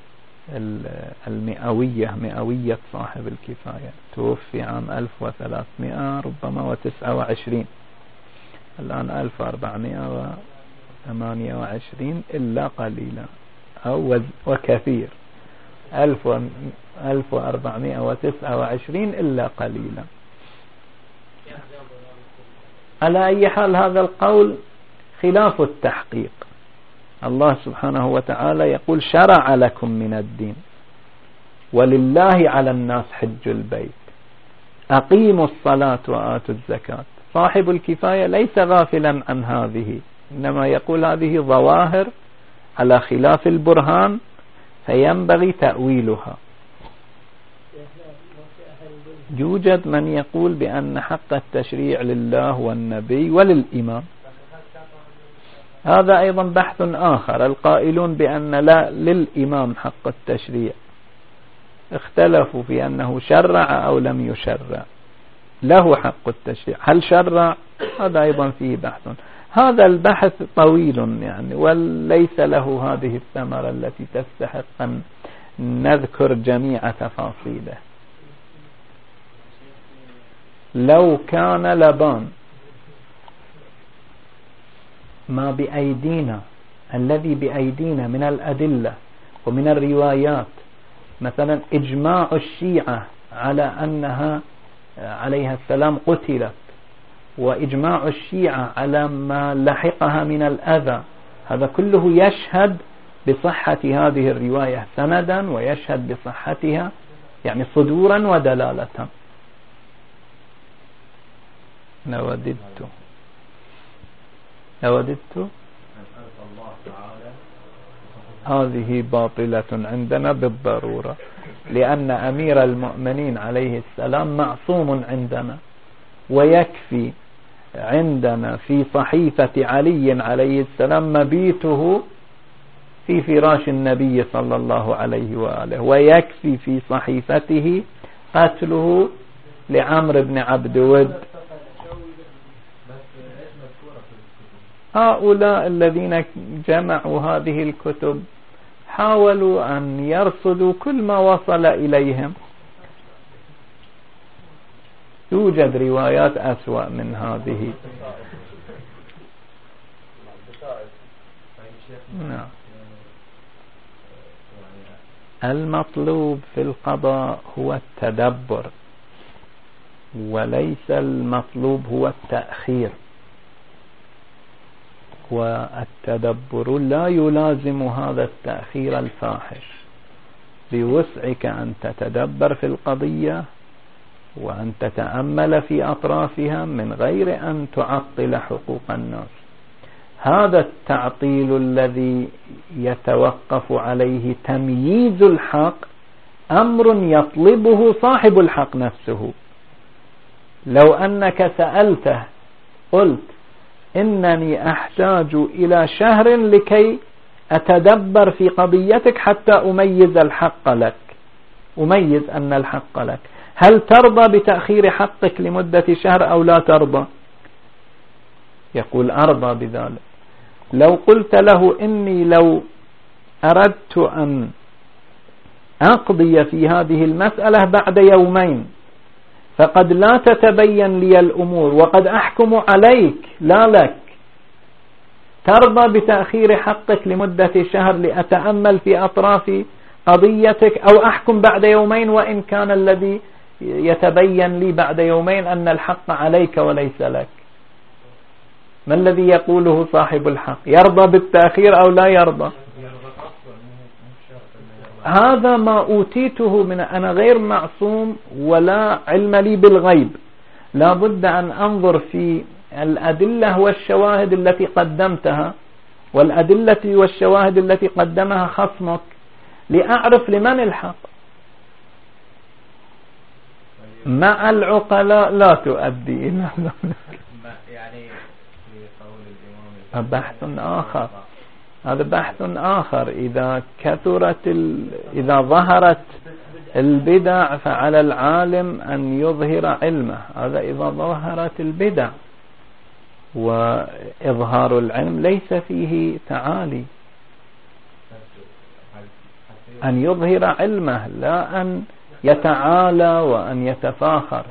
المئوية، مئوية صاحب الكفاية، توفي عام ألف وثلاثمائة ربما وتسعة وعشرين، الآن ألف وأربعمائة وثمانية وعشرين إلا قليلا أو وكثير، ألف وأربعمائة وتسعة وعشرين إلا قليلا. على أي حال هذا القول خلاف التحقيق. الله سبحانه وتعالى يقول شرع لكم من الدين ولله على الناس حج البيت أقيموا الصلاة وآتوا الزكاة. صاحب الكفاية ليس غافلا عن هذه، إنما يقول هذه ظواهر على خلاف البرهان فينبغي تأويلها. يوجد من يقول بأن حق التشريع لله والنبي وللإمام، هذا أيضا بحث آخر. القائلون بأن لا للإمام حق التشريع اختلفوا في أنه شرع أو لم يشرع، له حق التشريع، هل شرع؟ هذا أيضا فيه بحث. هذا البحث طويل يعني وليس له هذه الثمرة التي تستحق أن نذكر جميع تفاصيله. لو كان لبان ما بأيدينا، الذي بأيدينا من الأدلة ومن الروايات، مثلا إجماع الشيعة على أنها عليها السلام قتلت، وإجماع الشيعة على ما لحقها من الأذى، هذا كله يشهد بصحة هذه الرواية سندا ويشهد بصحتها يعني صدورا ودلالة. لوددت لوددت هذه باطلة عندنا بالضرورة، لأن أمير المؤمنين عليه السلام معصوم عندنا، ويكفي عندنا في صحيفة علي عليه السلام مبيته في فراش النبي صلى الله عليه وآله، ويكفي في صحيفته قتله لعمرو بن عبد ود. هؤلاء الذين جمعوا هذه الكتب حاولوا أن يرصدوا كل ما وصل إليهم. يوجد روايات أسوأ من هذه. نعم. المطلوب في القضاء هو التدبر، وليس المطلوب هو التأخير، والتدبر لا يلازم هذا التأخير الفاحش. بوسعك أن تتدبر في القضية وأن تتأمل في أطرافها من غير أن تعطل حقوق الناس. هذا التعطيل الذي يتوقف عليه تمييز الحق أمر يطلبه صاحب الحق نفسه. لو أنك سألته قلت إنني أحتاج إلى شهر لكي أتدبر في قضيتك حتى أميز الحق لك، أميز أن الحق لك، هل ترضى بتأخير حقك لمدة شهر أو لا ترضى؟ يقول أرضى بذلك. لو قلت له إني لو أردت أن أقضي في هذه المسألة بعد يومين فقد لا تتبين لي الأمور وقد أحكم عليك لا لك، ترضى بتأخير حقك لمدة شهر لأتأمل في أطراف قضيتك أو أحكم بعد يومين وإن كان الذي يتبين لي بعد يومين أن الحق عليك وليس لك؟ ما الذي يقوله صاحب الحق؟ يرضى بالتأخير أو لا يرضى؟ هذا ما أوتيته من أنا غير معصوم ولا علم لي بالغيب، لا بد أن أنظر في الأدلة والشواهد التي قدمتها والأدلة والشواهد التي قدمها خصمك لأعرف لمن الحق. مع العقلاء لا تؤدي إلى يعني في قول الإمام بحث آخر، هذا بحث آخر. إذا كثرت ال... إذا ظهرت البدع فعلى العالم أن يظهر علمه، هذا إذا ظهرت البدع، وإظهار العلم ليس فيه تعالي، أن يظهر علمه لا أن يتعالى وأن يتفاخر.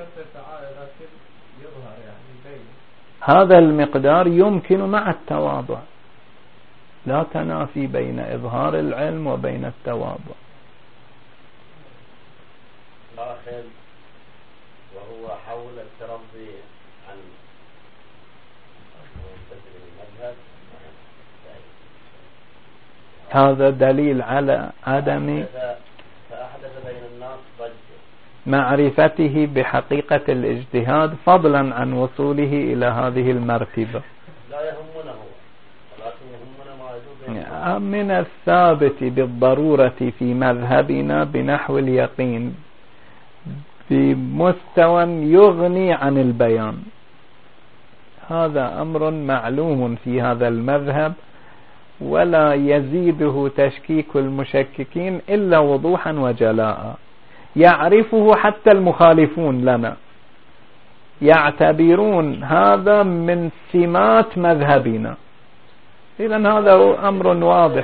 هذا المقدار يمكن مع التواضع، لا تنافي بين إظهار العلم وبين التواضع. آخر وهو حول الترضي عن المذهب، هذا دليل على عدم فأحدث بين الناس ضجة معرفته بحقيقة الاجتهاد فضلا عن وصوله إلى هذه المرتبة. لا يهمنا هو، ولكن يهمنا ما يجوز. من الثابت بالضرورة في مذهبنا بنحو اليقين بمستوى يغني عن البيان، هذا أمر معلوم في هذا المذهب ولا يزيده تشكيك المشككين إلا وضوحا وجلاء، يعرفه حتى المخالفون لنا، يعتبرون هذا من سمات مذهبنا. إذن هذا أمر واضح.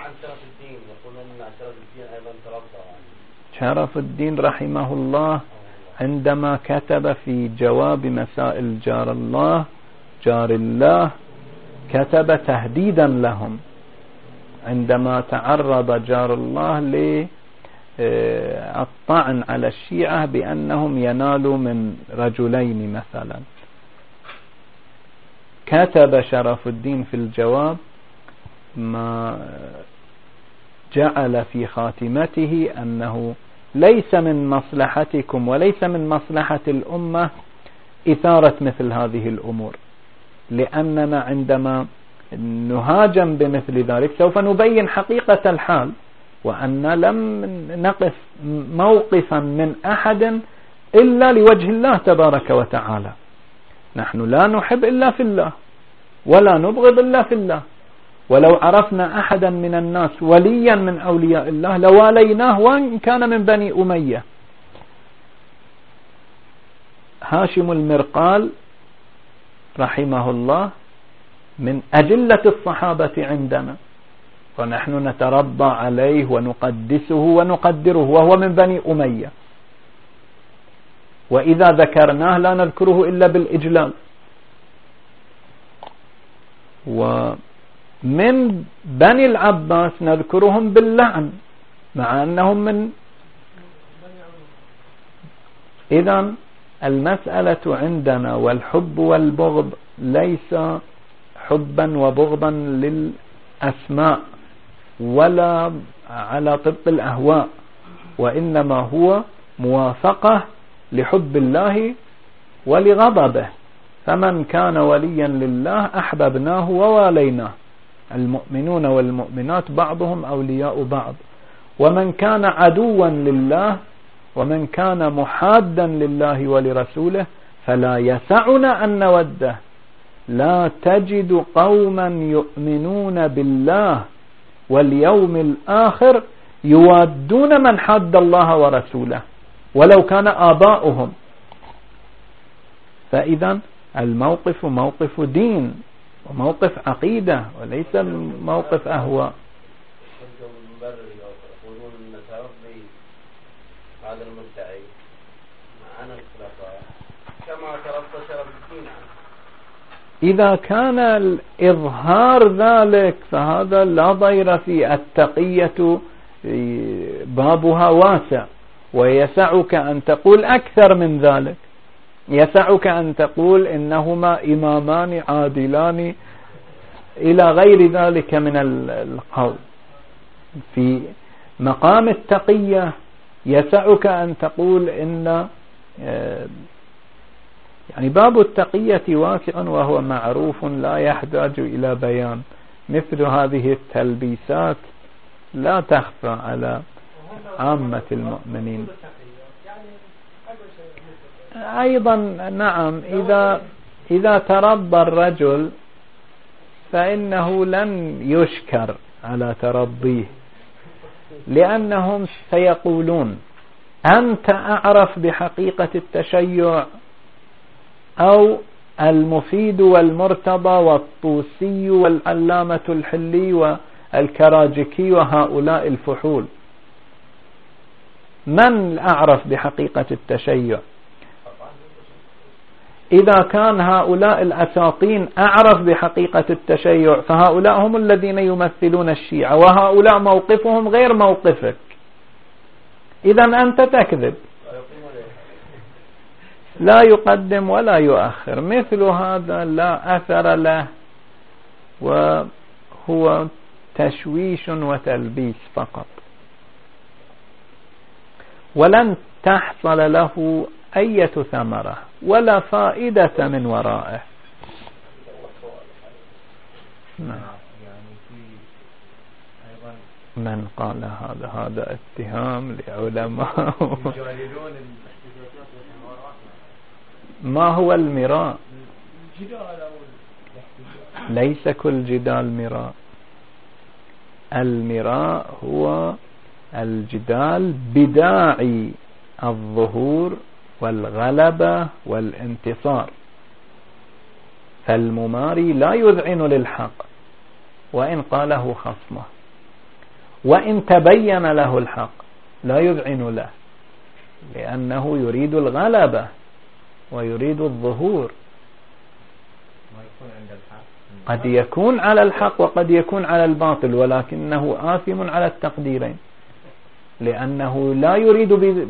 شرف الدين رحمه الله عندما كتب في جواب مسائل جار الله جار الله كتب تهديدا لهم عندما تعرض جار الله للطعن على الشيعة بأنهم ينالوا من رجلين مثلا. كتب شرف الدين في الجواب ما جعل في خاتمته أنه ليس من مصلحتكم وليس من مصلحة الأمة إثارة مثل هذه الأمور، لأننا عندما نهاجم بمثل ذلك سوف نبين حقيقة الحال، وأن لم نقف موقفا من أحد إلا لوجه الله تبارك وتعالى. نحن لا نحب إلا في الله ولا نبغض إلا في الله، ولو عرفنا أحدا من الناس وليا من أولياء الله لواليناه وإن كان من بني أمية. هاشم المرقال رحمه الله من أجلة الصحابة عندنا، ونحن نترضى عليه ونقدسه ونقدره، وهو من بني أمية، وإذا ذكرناه لا نذكره إلا بالإجلال. ومن بني العباس نذكرهم باللعن مع أنهم من. إذن المسألة عندنا والحب والبغض ليس حبا وبغضا للأسماء ولا على طب الأهواء، وإنما هو موافقة لحب الله ولغضبه. فمن كان وليا لله أحببناه وواليناه. المؤمنون والمؤمنات بعضهم أولياء بعض. ومن كان عدوا لله ومن كان محادا لله ولرسوله فلا يسعنا أن نوده. لا تجد قوما يؤمنون بالله واليوم الآخر يوادون من حاد الله ورسوله ولو كان آباؤهم. فإذا الموقف موقف دين وموقف عقيدة وليس موقف أهواء. يقولون أن تربي هذا المدعي عن الخلفاء كما تربى شرف الدين عنه. إذا كان الإظهار ذلك فهذا لا ضير فيه. التقية بابها واسع ويسعك أن تقول أكثر من ذلك. يسعك أن تقول إنهما إمامان عادلان إلى غير ذلك من القول. في مقام التقية يسعك أن تقول إن يعني باب التقية واسع وهو معروف لا يحتاج إلى بيان. مثل هذه التلبيسات لا تخفى على عامة المؤمنين. أيضا نعم إذا إذا تربى الرجل فإنه لن يشكر على تربيه، لأنهم سيقولون أنت أعرف بحقيقة التشيع أو المفيد والمرتضى والطوسي والعلامة الحلي والكراجكي وهؤلاء الفحول. من أعرف بحقيقة التشيع؟ إذا كان هؤلاء الأساطين أعرف بحقيقة التشيع فهؤلاء هم الذين يمثلون الشيعة وهؤلاء موقفهم غير موقفك. إذا أنت تكذب. لا يقدم ولا يؤخر. مثل هذا لا أثر له وهو تشويش وتلبيس فقط، ولن تحصل له أي ثمرة ولا فائدة من ورائه. من قال هذا هذا اتهام لعلماء. ما هو المراء؟ ليس كل جدال مراء. المراء هو الجدال بداعي الظهور والغلبة والانتصار. فالمماري لا يذعن للحق وإن قاله خصمه، وإن تبين له الحق لا يذعن له، لأنه يريد الغلبة ويريد الظهور. قد يكون على الحق وقد يكون على الباطل، ولكنه آثم على التقديرين، لأنه لا يريد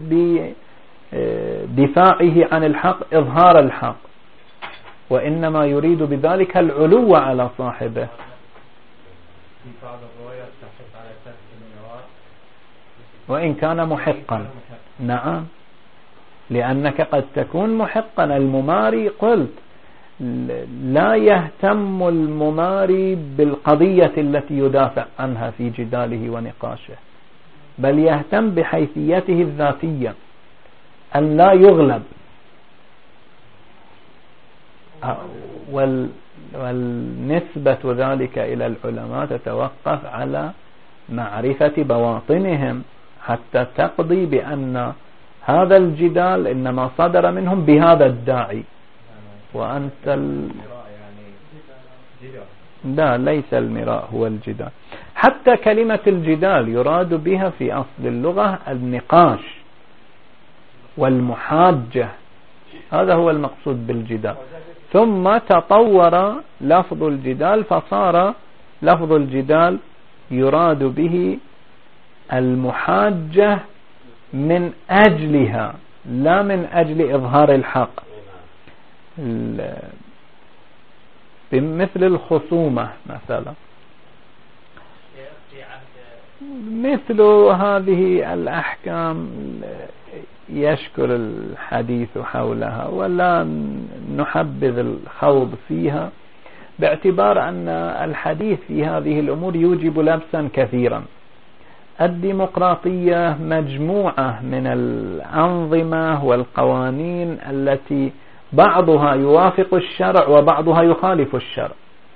بدفاعه عن الحق إظهار الحق، وإنما يريد بذلك العلو على صاحبه. وإن كان محقا، نعم، لأنك قد تكون محقا. المماري قلت لا يهتم المماري بالقضية التي يدافع عنها في جداله ونقاشه، بل يهتم بحيثيته الذاتية أن لا يغلب. والنسبة ذلك إلى العلماء تتوقف على معرفة بواطنهم حتى تقضي بأن هذا الجدال إنما صدر منهم بهذا الداعي. وأنت ال... لا، ليس المراء هو الجدال. حتى كلمة الجدال يراد بها في أصل اللغة النقاش والمحاجة، هذا هو المقصود بالجدال. ثم تطور لفظ الجدال فصار لفظ الجدال يراد به المحاجة من أجلها لا من أجل إظهار الحق، مثل الخصومة مثلا. مثل هذه الأحكام يشكل الحديث حولها ولا نحبذ الخوض فيها، باعتبار أن الحديث في هذه الأمور يوجب لبسا كثيرا. الديمقراطية مجموعة من الأنظمة والقوانين التي بعضها يوافق الشرع وبعضها يخالف الشرع،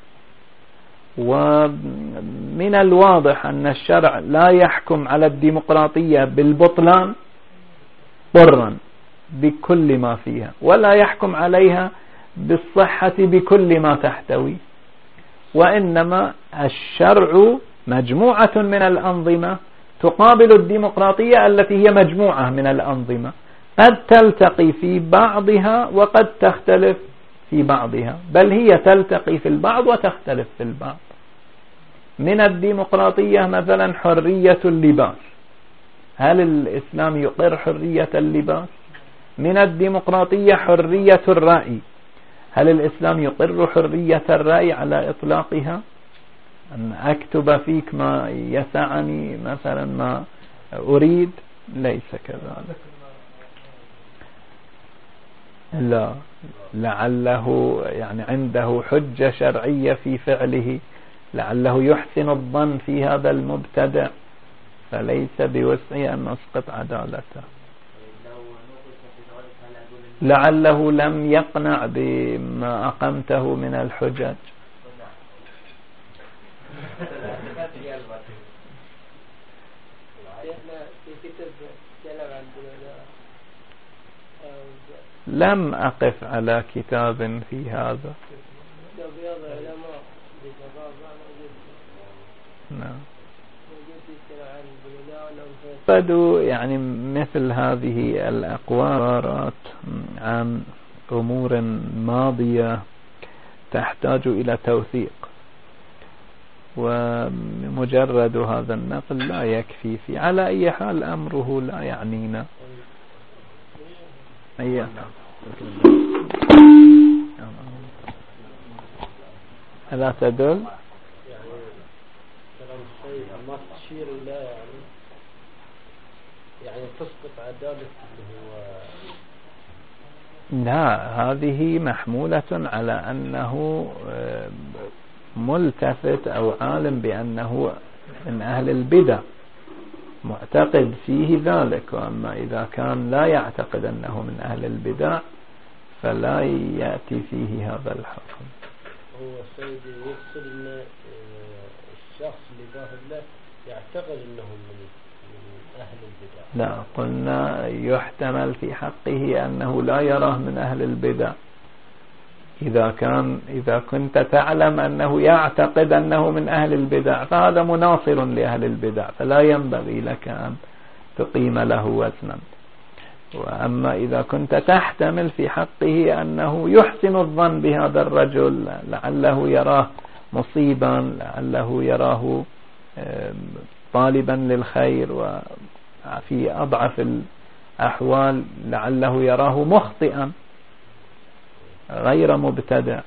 ومن الواضح أن الشرع لا يحكم على الديمقراطية بالبطلان ضرا بكل ما فيها، ولا يحكم عليها بالصحة بكل ما تحتوي، وإنما الشرع مجموعة من الأنظمة تقابل الديمقراطية التي هي مجموعة من الأنظمة، قد تلتقي في بعضها وقد تختلف في بعضها، بل هي تلتقي في البعض وتختلف في البعض. من الديمقراطية مثلا حرية اللباس، هل الإسلام يقر حرية اللباس؟ من الديمقراطية حرية الرأي، هل الإسلام يقر حرية الرأي على إطلاقها؟ أن أكتب فيك ما يسعني مثلا ما أريد، ليس كذلك. لا، لعله يعني عنده حجة شرعية في فعله، لعله يحسن الظن في هذا المبتدع، فليس بوسعي أن نسقط عدالته. لعله لم يقنع بما أقمته من الحجج. لم أقف على كتاب في هذا. نعم. بدو يعني مثل هذه الأقوال عن أمور ماضية تحتاج إلى توثيق، ومجرد هذا النقل لا يكفي. في على أي حال أمره لا يعنينا. أيه. ألا تدل؟ ما تشير إلى يعني يعني تسقط عدالة اللي هو. لا، هذه محمولة على أنه ملتفت أو عالم بأنه من أهل البدع، معتقد فيه ذلك. وأما إذا كان لا يعتقد أنه من أهل البدع فلا يأتي فيه هذا الحكم. هو سيدي يقصد أن الشخص اللي ذاهب له يعتقد أنه من أهل البدع. لا، قلنا يحتمل في حقه أنه لا يراه من أهل البدع. إذا كان إذا كنت تعلم أنه يعتقد أنه من أهل البدع فهذا مناصر لأهل البدع، فلا ينبغي لك أن تقيم له وزنا. وأما إذا كنت تحتمل في حقه أنه يحسن الظن بهذا الرجل، لعله يراه مصيبا، لعله يراه طالبا للخير، وفي أضعف الأحوال لعله يراه مخطئا غير مبتدع.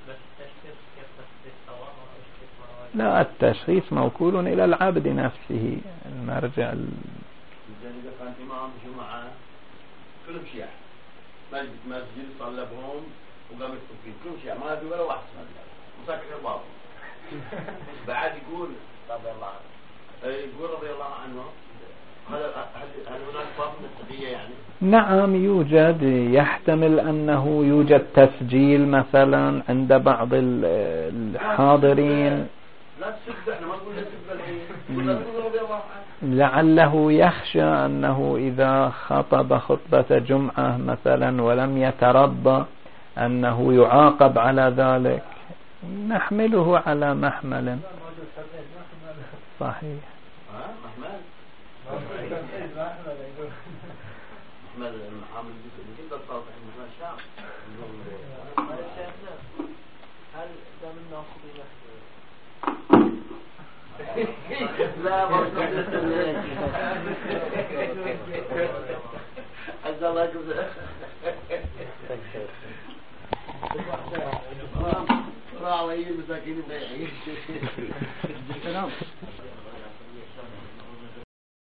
لا، التشخيص موكول إلى العبد نفسه، المرجع. إذا كان إمام جمعة كلهم شيعة، مسجد صلى بهم وقام يكتب فيه كلهم شيعة، ما في ولا واحد اسمه مساكن الباب. بعد يقول رضي الله عنه، يقول رضي الله عنه هل هناك باب من التقية يعني؟ نعم يوجد، يحتمل أنه يوجد تسجيل مثلا عند بعض الحاضرين. لا تسب، احنا ما نقول نسب الحين، نقول رضي الله عنه. لعله يخشى أنه إذا خطب خطبة جمعة مثلا ولم يتربى أنه يعاقب على ذلك، نحمله على محمل صحيح. محمل محمل المحامل جدا صالح محمل الشام. هل ده من ناخذ لا ما عز الله يجزاه. راعي مساكين ضيعين.